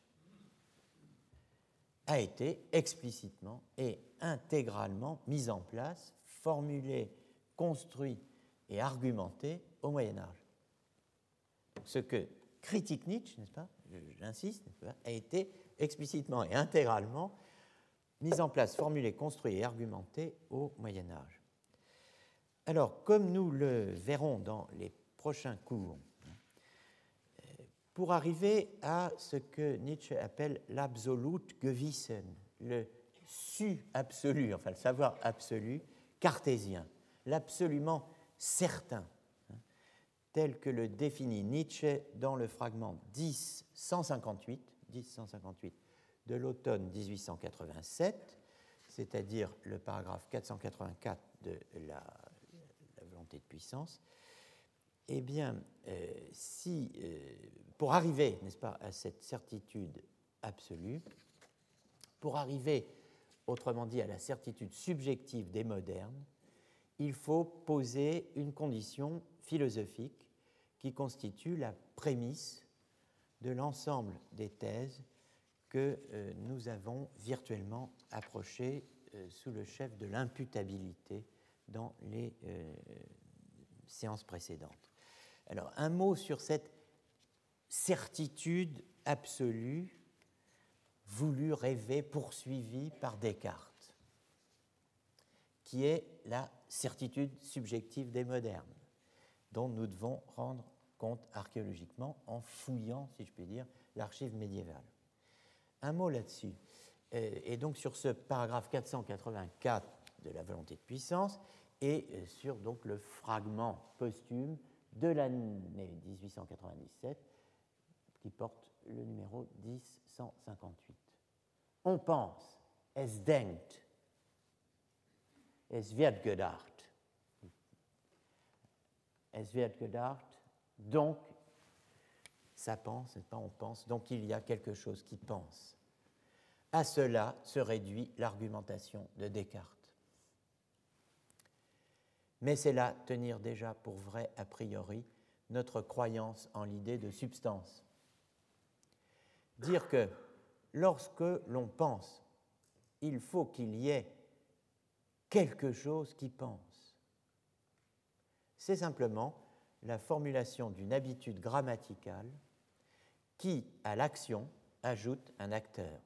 a été explicitement et intégralement mis en place, formulé, construit et argumenté au Moyen Âge. Ce que critique Nietzsche, n'est-ce pas, j'insiste, n'est-ce pas, a été explicitement et intégralement mise en place, formulée, construite et argumentée au Moyen Âge. Alors, comme nous le verrons dans les prochains cours, pour arriver à ce que Nietzsche appelle l'absolute Gewissen, le su absolu, enfin le savoir absolu, cartésien, l'absolument certain, tel que le définit Nietzsche dans le fragment dix cent cinquante-huit, dix cent cinquante-huit de l'automne dix-huit cent quatre-vingt-sept, c'est-à-dire le paragraphe quatre cent quatre-vingt-quatre de la, la volonté de puissance. Eh bien, euh, si, euh, pour arriver, n'est-ce pas, à cette certitude absolue, pour arriver, autrement dit, à la certitude subjective des modernes, il faut poser une condition philosophique qui constitue la prémisse de l'ensemble des thèses que euh, nous avons virtuellement approchées euh, sous le chef de l'imputabilité dans les euh, séances précédentes. Alors, un mot sur cette certitude absolue, voulue, rêvée, poursuivie par Descartes, qui est la certitude subjective des modernes, dont nous devons rendre compte archéologiquement en fouillant, si je puis dire, l'archive médiévale. Un mot là-dessus. Et donc sur ce paragraphe quatre cent quatre-vingt-quatre de la volonté de puissance et sur donc le fragment posthume de l'année dix-huit cent quatre-vingt-dix-sept qui porte le numéro dix cent cinquante-huit. On pense, es denkt, es wird gedacht. Es wird gedacht, donc ça pense, n'est-ce pas, on pense, donc il y a quelque chose qui pense. À cela se réduit l'argumentation de Descartes. Mais c'est là tenir déjà pour vrai a priori notre croyance en l'idée de substance. Dire que lorsque l'on pense, il faut qu'il y ait quelque chose qui pense. C'est simplement la formulation d'une habitude grammaticale qui, à l'action, ajoute un acteur.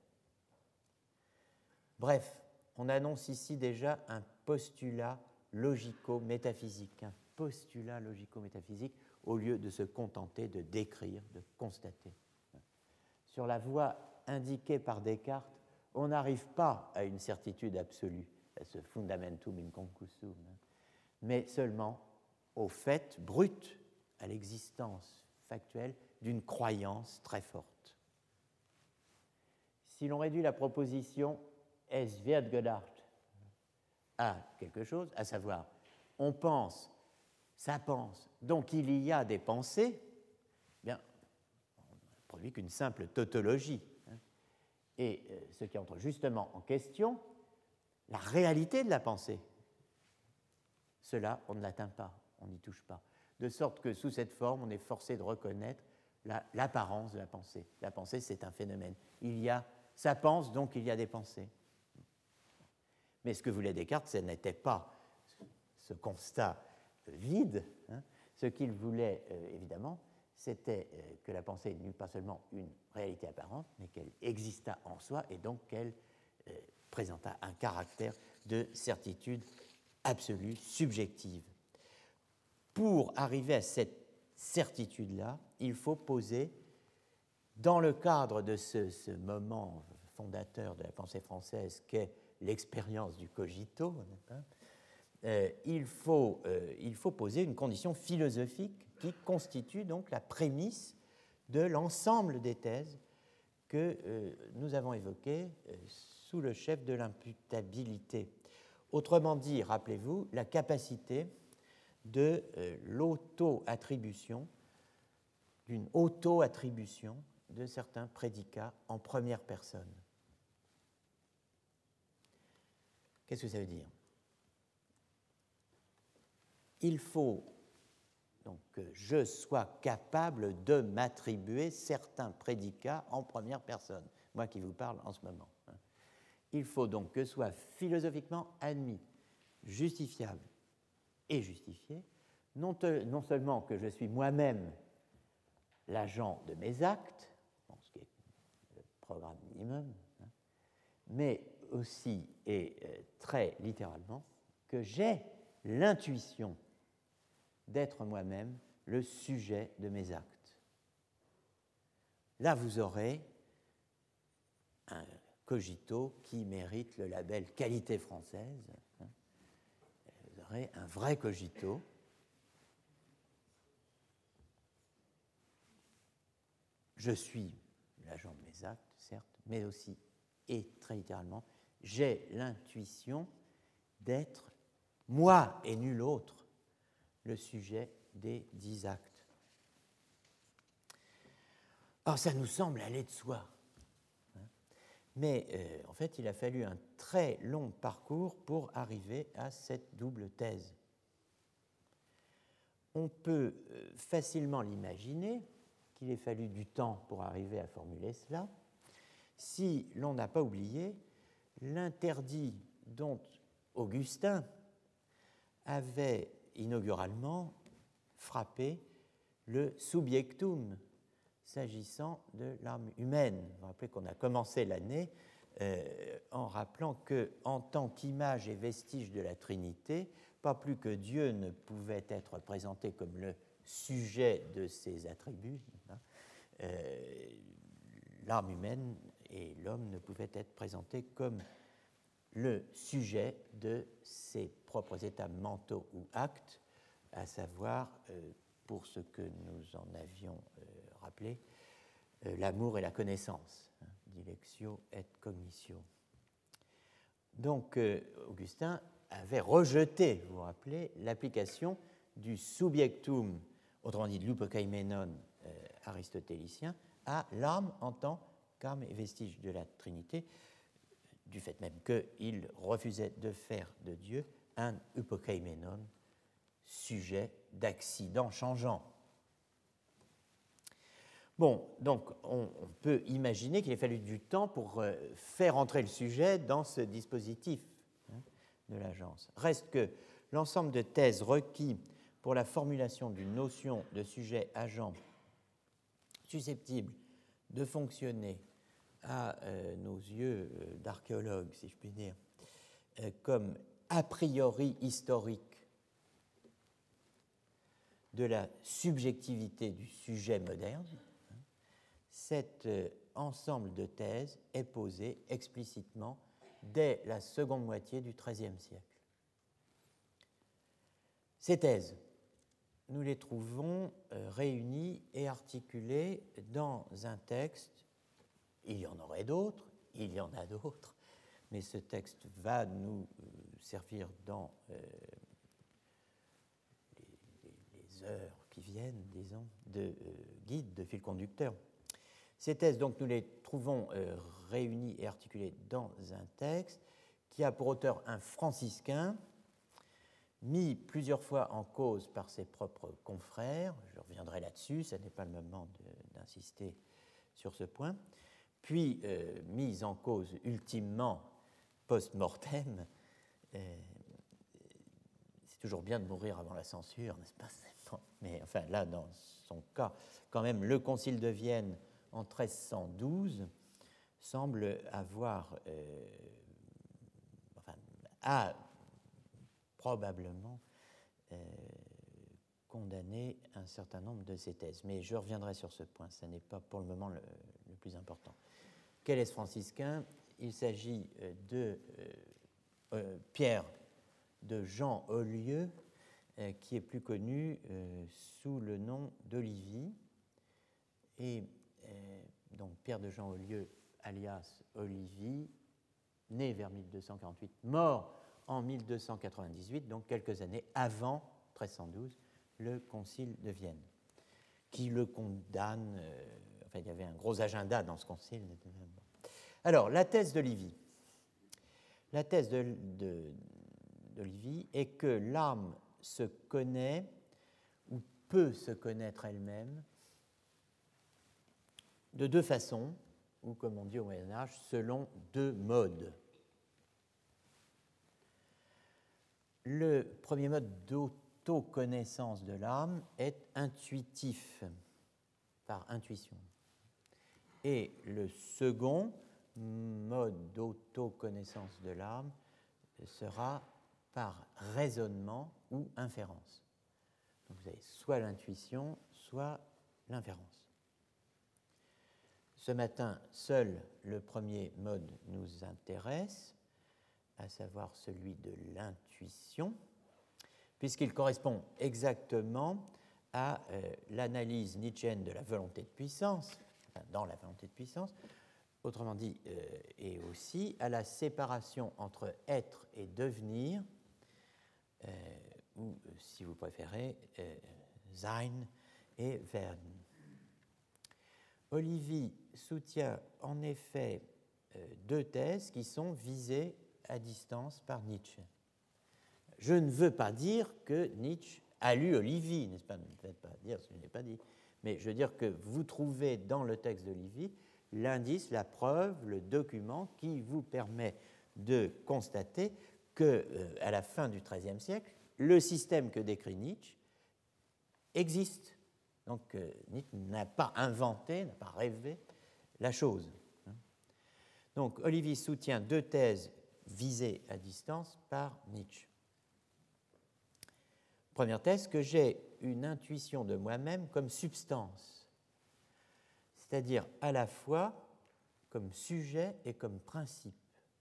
Bref, on annonce ici déjà un postulat logico-métaphysique, un postulat logico-métaphysique au lieu de se contenter de décrire, de constater. Sur la voie indiquée par Descartes, on n'arrive pas à une certitude absolue, à ce fundamentum inconclusum, mais seulement au fait brut, à l'existence factuelle d'une croyance très forte. Si l'on réduit la proposition « es wird gedacht » à quelque chose, à savoir « on pense », ça pense, donc il y a des pensées, eh bien, on ne produit qu'une simple tautologie. Hein, et euh, ce qui entre justement en question, la réalité de la pensée, cela, on ne l'atteint pas, on n'y touche pas. De sorte que sous cette forme, on est forcé de reconnaître la, l'apparence de la pensée. La pensée, c'est un phénomène. Il y a, ça pense, donc il y a des pensées. Mais ce que voulait Descartes, ce n'était pas ce constat vide. Hein. Ce qu'il voulait, euh, évidemment, c'était euh, que la pensée n'eût pas seulement une réalité apparente, mais qu'elle existât en soi et donc qu'elle euh, présentât un caractère de certitude absolue, subjective. Pour arriver à cette certitude-là, il faut poser, dans le cadre de ce, ce moment fondateur de la pensée française qu'est l'expérience du cogito, euh, il, faut, euh, il faut poser une condition philosophique qui constitue donc la prémisse de l'ensemble des thèses que euh, nous avons évoquées euh, sous le chef de l'imputabilité. Autrement dit, rappelez-vous, la capacité de euh, l'auto-attribution, d'une auto-attribution de certains prédicats en première personne. Qu'est-ce que ça veut dire ? Il faut donc que je sois capable de m'attribuer certains prédicats en première personne, moi qui vous parle en ce moment. Il faut donc que soit philosophiquement admis, justifiable et justifié, non, te, non seulement que je suis moi-même l'agent de mes actes, bon, ce qui est le programme minimum, hein, mais aussi et euh, très littéralement que j'ai l'intuition d'être moi-même le sujet de mes actes. Là, vous aurez un cogito qui mérite le label qualité française. Hein. Vous aurez un vrai cogito. Je suis l'agent de mes actes, certes, mais aussi, et très littéralement, j'ai l'intuition d'être, moi et nul autre, le sujet des dix actes. Alors, ça nous semble aller de soi. Hein, mais euh, en fait, il a fallu un très long parcours pour arriver à cette double thèse. On peut euh, facilement l'imaginer, qu'il ait fallu du temps pour arriver à formuler cela, si l'on n'a pas oublié l'interdit dont Augustin avait inauguralement frappé le subjectum s'agissant de l'âme humaine. Vous vous rappelez qu'on a commencé l'année euh, en rappelant qu'en tant qu'image et vestige de la Trinité, pas plus que Dieu ne pouvait être présenté comme le sujet de ses attributs, hein, euh, l'âme humaine et l'homme ne pouvaient être présentés comme le sujet de ses propres états mentaux ou actes, à savoir, euh, pour ce que nous en avions euh, rappelé, euh, l'amour et la connaissance, hein, dilectio et cognitio. Donc, euh, Augustin avait rejeté, vous vous rappelez, l'application du subjectum, autrement dit de l'upokaimenon euh, aristotélicien, à l'âme en tant qu'âme et vestige de la Trinité, du fait même qu'il refusait de faire de Dieu un upokaimenon, sujet d'accidents changeants. Bon, donc on, on peut imaginer qu'il ait fallu du temps pour euh, faire entrer le sujet dans ce dispositif, hein, de l'agence. Reste que l'ensemble de thèses requis pour la formulation d'une notion de sujet-agent susceptible de fonctionner à euh, nos yeux euh, d'archéologues, si je puis dire, euh, comme a priori historique de la subjectivité du sujet moderne, hein, cet euh, ensemble de thèses est posé explicitement dès la seconde moitié du treizième siècle. Ces thèses, nous les trouvons euh, réunies et articulées dans un texte. Il y en aurait d'autres, il y en a d'autres, mais ce texte va nous servir dans euh, les, les, les heures qui viennent, disons, de euh, guide, de fil conducteur. Ces thèses, donc, nous les trouvons euh, réunies et articulées dans un texte qui a pour auteur un franciscain, mis plusieurs fois en cause par ses propres confrères. Je reviendrai là-dessus, ce n'est pas le moment de, d'insister sur ce point. Puis euh, mise en cause ultimement post-mortem. Euh, c'est toujours bien de mourir avant la censure, n'est-ce pas? Mais enfin, là, dans son cas, quand même, le Concile de Vienne, en treize cent douze, semble avoir, euh, enfin, a probablement euh, condamné un certain nombre de ces thèses. Mais je reviendrai sur ce point, ce n'est pas pour le moment le, le plus important. Quel est ce franciscain? Il s'agit de euh, euh, Pierre de Jean Olieu, euh, qui est plus connu euh, sous le nom d'Olivier. Et euh, donc Pierre de Jean Olieu, alias Olivier, né vers mille deux cent quarante-huit, mort en mille deux cent quatre-vingt-dix-huit, donc quelques années avant treize cent douze, le Concile de Vienne, qui le condamne. Euh, enfin, il y avait un gros agenda dans ce concile. Alors, la thèse d'Olivier. La thèse de, de, d'Olivier est que l'âme se connaît ou peut se connaître elle-même de deux façons, ou comme on dit au Moyen-Âge, selon deux modes. Le premier mode d'autoconnaissance de l'âme est intuitif. par intuition. Et le second mode d'autoconnaissance de l'âme sera par raisonnement ou inférence. Donc vous avez soit l'intuition, soit l'inférence. Ce matin, seul le premier mode nous intéresse, à savoir celui de l'intuition, puisqu'il correspond exactement à euh, l'analyse nietzschéenne de la volonté de puissance, enfin, dans la volonté de puissance, autrement dit, euh, et aussi à la séparation entre être et devenir, euh, ou, si vous préférez, euh, sein et werden. Olivi soutient en effet euh, deux thèses qui sont visées à distance par Nietzsche. Je ne veux pas dire que Nietzsche a lu Olivi, n'est-ce pas? Ne me faites pas dire ce que je n'ai pas dit. Mais je veux dire que vous trouvez dans le texte d'Olivi l'indice, la preuve, le document qui vous permet de constater qu'à euh, la fin du treizième siècle, le système que décrit Nietzsche existe. Donc euh, Nietzsche n'a pas inventé, n'a pas rêvé la chose. Donc Olivi soutient deux thèses visées à distance par Nietzsche. Première thèse, que j'ai une intuition de moi-même comme substance, c'est-à-dire à la fois comme sujet et comme principe.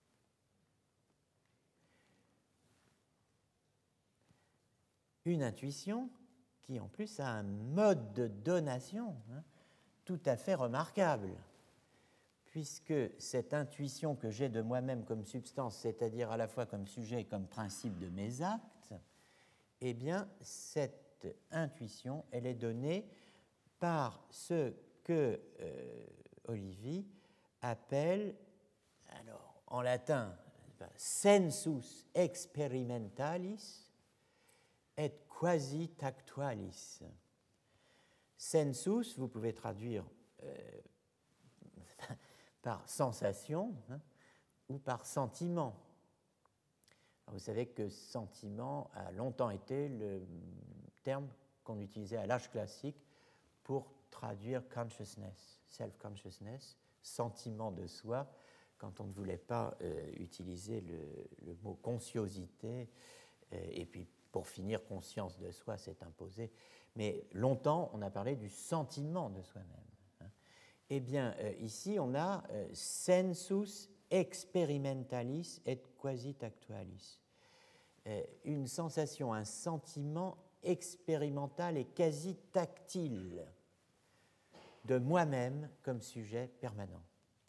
Une intuition qui en plus a un mode de donation hein, tout à fait remarquable, puisque cette intuition que j'ai de moi-même comme substance, c'est-à-dire à la fois comme sujet et comme principe de mes actes, eh bien, cette intuition, elle est donnée par ce que euh, Olivi appelle, alors, en latin, sensus experimentalis et quasi tactualis. Sensus, vous pouvez traduire euh, par sensation hein, ou par sentiment. Alors vous savez que sentiment a longtemps été le terme qu'on utilisait à l'âge classique pour traduire consciousness, self-consciousness, sentiment de soi, quand on ne voulait pas euh, utiliser le, le mot consciosité, euh, et puis pour finir, conscience de soi s'est imposé. Mais longtemps, on a parlé du sentiment de soi-même. Hein. Eh bien, euh, ici, on a euh, sensus experimentalis et quasi tactualis. Euh, une sensation, un sentiment expérimental et quasi tactile de moi-même comme sujet permanent.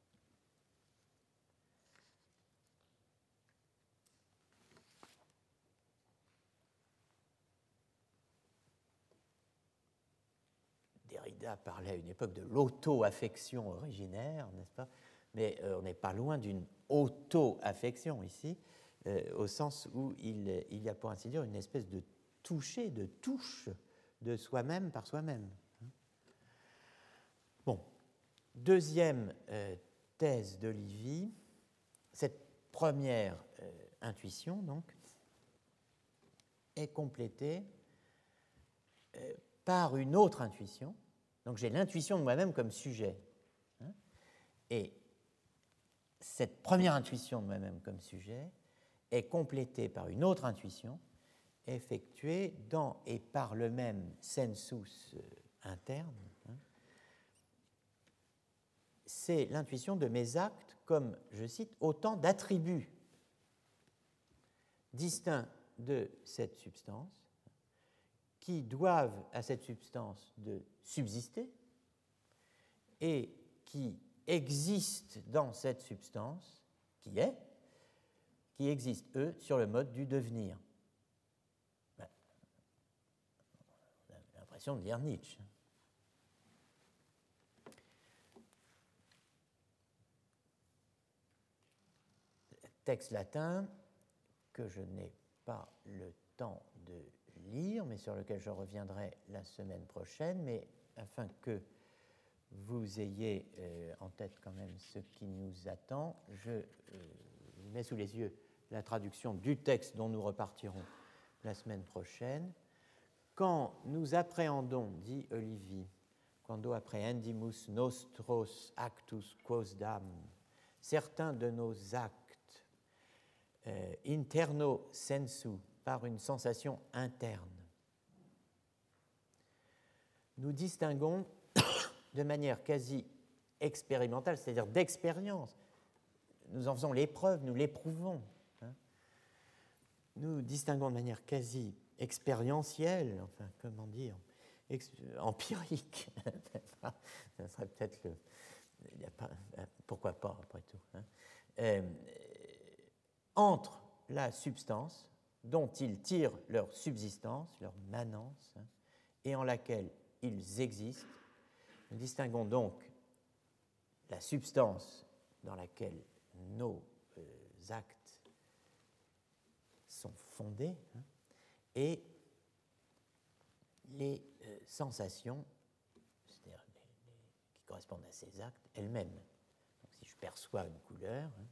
Derrida parlait à une époque de l'auto-affection originaire, n'est-ce pas? Mais euh, on n'est pas loin d'une auto-affection ici, euh, au sens où il, il y a, pour ainsi dire, une espèce de toucher, de touche de soi-même par soi-même. Bon, deuxième euh, thèse d'Olivi, cette première euh, intuition, donc, est complétée euh, par une autre intuition. Donc j'ai l'intuition de moi-même comme sujet. Hein, et cette première intuition de moi-même comme sujet est complétée par une autre intuition effectuée dans et par le même sensus euh, interne. Hein, c'est l'intuition de mes actes comme, je cite, autant d'attributs distincts de cette substance qui doivent à cette substance de subsister et qui existent dans cette substance, qui est, qui existent, eux, sur le mode du devenir. Ben, on a l'impression de lire Nietzsche. Texte latin que je n'ai pas le temps de lire, mais sur lequel je reviendrai la semaine prochaine, mais afin que vous ayez euh, en tête quand même ce qui nous attend, je euh, vous mets sous les yeux la traduction du texte dont nous repartirons la semaine prochaine. Quand nous appréhendons, dit Olivi, quando apprehendimus nostros actus quosdam, certains de nos actes euh, interno sensu, par une sensation interne, nous distinguons de manière quasi expérimentale, c'est-à-dire d'expérience. Nous en faisons l'épreuve, nous l'éprouvons. Hein. Nous distinguons de manière quasi expérientielle, enfin, comment dire, ex- empirique. Ça serait peut-être le. Il y a pas, pourquoi pas, après tout. Hein. Euh, entre la substance dont ils tirent leur subsistance, leur manance, hein, et en laquelle ils existent. Nous distinguons donc la substance dans laquelle nos euh, actes sont fondés, hein, et les euh, sensations, c'est-à-dire les, les, qui correspondent à ces actes elles-mêmes. Donc, si je perçois une couleur, hein,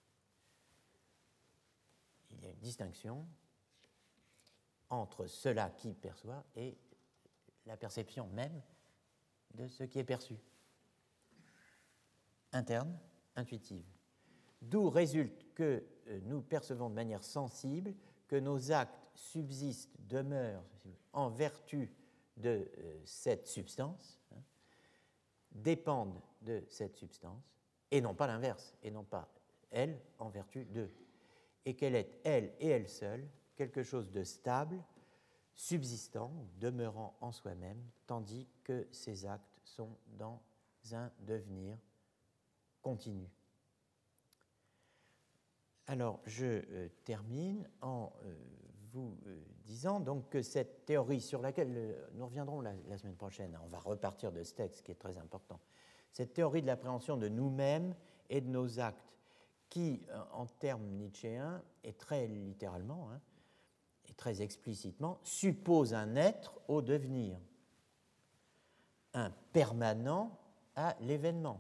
il y a une distinction entre cela qui perçoit et la perception même de ce qui est perçu. Interne, intuitive. D'où résulte que nous percevons de manière sensible que nos actes subsistent, demeurent en vertu de cette substance, hein, dépendent de cette substance, et non pas l'inverse, et non pas elle en vertu d'eux, et qu'elle est, elle et elle seule, quelque chose de stable, subsistant, demeurant en soi-même, tandis que ces actes sont dans un devenir continu. Alors, je euh, termine en euh, vous euh, disant donc que cette théorie sur laquelle euh, nous reviendrons la, la semaine prochaine, on va repartir de ce texte qui est très important, cette théorie de l'appréhension de nous-mêmes et de nos actes, qui, euh, en termes nietzschéens, et très littéralement, hein, et très explicitement, suppose un être au devenir, un permanent à l'événement,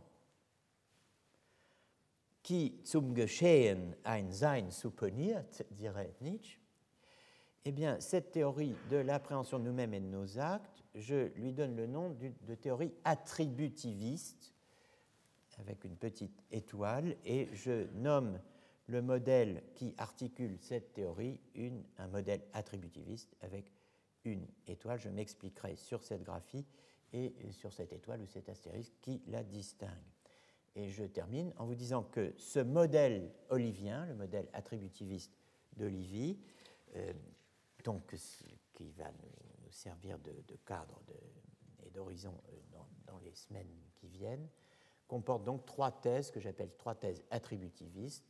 qui zum Geschehen ein Sein supponiert, dirait Nietzsche. Eh bien, cette théorie de l'appréhension de nous-mêmes et de nos actes, je lui donne le nom de théorie attributiviste, avec une petite étoile, et je nomme le modèle qui articule cette théorie une, un modèle attributiviste avec une étoile. Je m'expliquerai sur cette graphie et sur cette étoile ou cet astérisque qui la distingue. Et je termine en vous disant que ce modèle olivien, le modèle attributiviste d'Olivi, euh, donc, qui va nous, nous servir de, de cadre de, et d'horizon dans, dans les semaines qui viennent, comporte donc trois thèses que j'appelle trois thèses attributivistes.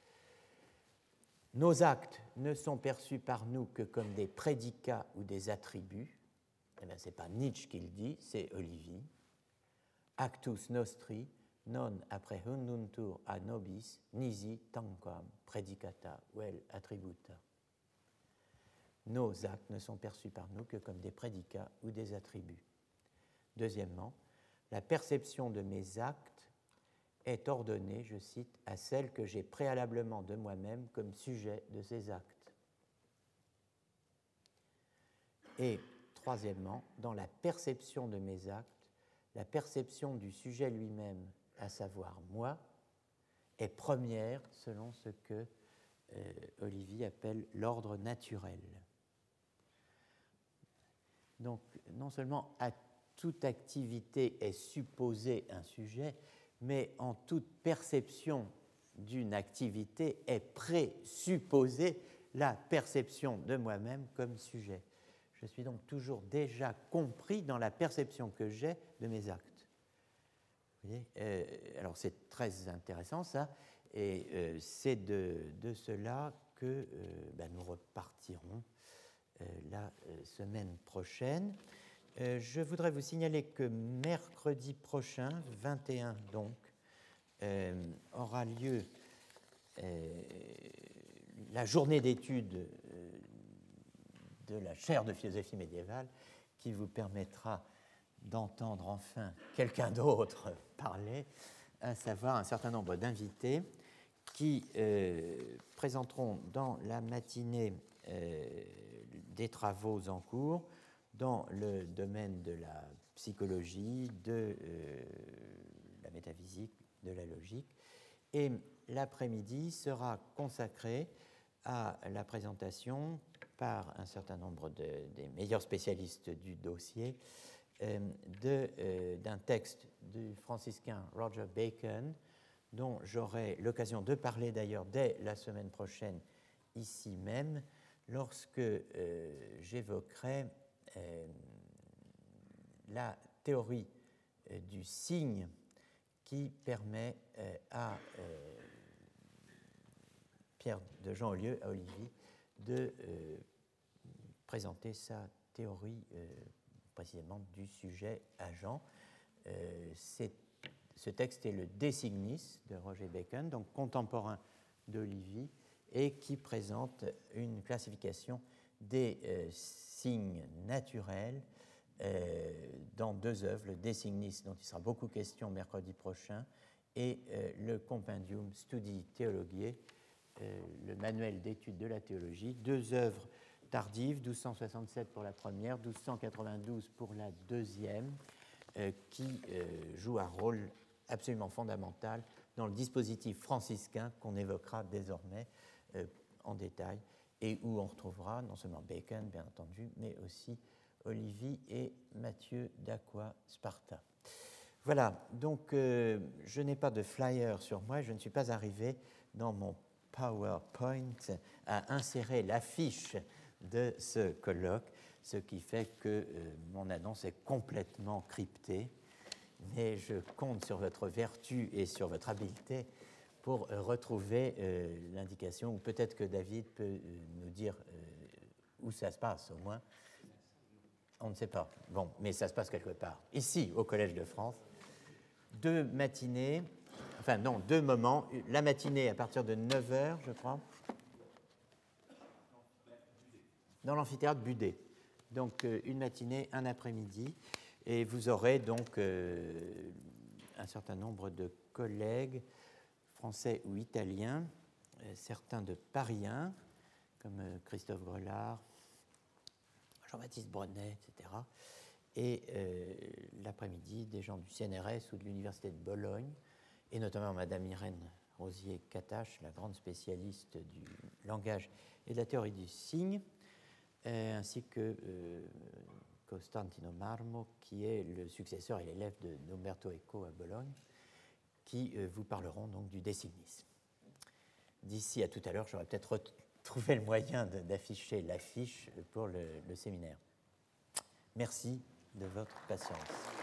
Nos actes ne sont perçus par nous que comme des prédicats ou des attributs. Eh bien, ce n'est pas Nietzsche qui le dit, c'est Olivi. Actus nostri non apprehunduntur a nobis nisi tanquam predicata vel attributa. Nos actes ne sont perçus par nous que comme des prédicats ou des attributs. Deuxièmement, la perception de mes actes est ordonnée, je cite, à celle que j'ai préalablement de moi-même comme sujet de ces actes. Et troisièmement, dans la perception de mes actes, la perception du sujet lui-même, à savoir moi, est première selon ce que euh, Olivi appelle l'ordre naturel. Donc, non seulement à toute activité est supposé un sujet, mais en toute perception d'une activité est présupposée la perception de moi-même comme sujet. Je suis donc toujours déjà compris dans la perception que j'ai de mes actes. Vous voyez euh, alors c'est très intéressant ça, et euh, c'est de, de cela que euh, ben, nous repartirons euh, la euh, semaine prochaine. Euh, je voudrais vous signaler que mercredi prochain, vingt et un donc, euh, aura lieu euh, la journée d'études euh, de la chaire de philosophie médiévale qui vous permettra d'entendre enfin quelqu'un d'autre parler, à savoir un certain nombre d'invités qui euh, présenteront dans la matinée euh, des travaux en cours dans le domaine de la psychologie, de euh, la métaphysique, de la logique. Et l'après-midi sera consacré à la présentation par un certain nombre de, des meilleurs spécialistes du dossier euh, de, euh, d'un texte du franciscain Roger Bacon, dont j'aurai l'occasion de parler d'ailleurs dès la semaine prochaine ici même, lorsque euh, j'évoquerai euh, la théorie euh, du signe qui permet euh, à euh, Pierre de Jean Aulieu, à Olivier, de euh, présenter sa théorie euh, précisément du sujet agent. Euh, c'est, ce texte est le De Signis de Roger Bacon, donc contemporain d'Olivier, et qui présente une classification des euh, signes naturels euh, dans deux œuvres, le De Signis, dont il sera beaucoup question mercredi prochain, et euh, le Compendium Studii Theologiae, euh, le manuel d'études de la théologie, deux œuvres tardives, douze cent soixante-sept pour la première, douze cent quatre-vingt-douze pour la deuxième, euh, qui euh, jouent un rôle absolument fondamental dans le dispositif franciscain qu'on évoquera désormais euh, en détail, et où on retrouvera non seulement Bacon, bien entendu, mais aussi Olivier et Mathieu d'Aqua Sparta. Voilà, donc euh, je n'ai pas de flyer sur moi, je ne suis pas arrivé dans mon PowerPoint à insérer l'affiche de ce colloque, ce qui fait que euh, mon annonce est complètement cryptée, mais je compte sur votre vertu et sur votre habileté pour euh, retrouver euh, l'indication, ou peut-être que David peut euh, nous dire euh, où ça se passe au moins. On ne sait pas. Bon, mais ça se passe quelque part. Ici, au Collège de France, deux matinées, enfin non, deux moments. La matinée à partir de neuf heures, je crois, dans l'amphithéâtre Budet. Donc euh, une matinée, un après-midi, et vous aurez donc euh, un certain nombre de collègues français ou italiens, euh, certains de Pariens, comme euh, Christophe Grelard, Jean-Baptiste Brunet, et cetera. Et euh, l'après-midi, des gens du C N R S ou de l'Université de Bologne, et notamment Madame Irène Rosier-Catache, la grande spécialiste du langage et de la théorie du signe, euh, ainsi que euh, Costantino Marmo, qui est le successeur et l'élève de Umberto Eco à Bologne, qui euh, vous parleront donc du De Signis. D'ici à tout à l'heure, j'aurai peut-être trouvé le moyen de, d'afficher l'affiche pour le, le séminaire. Merci de votre patience.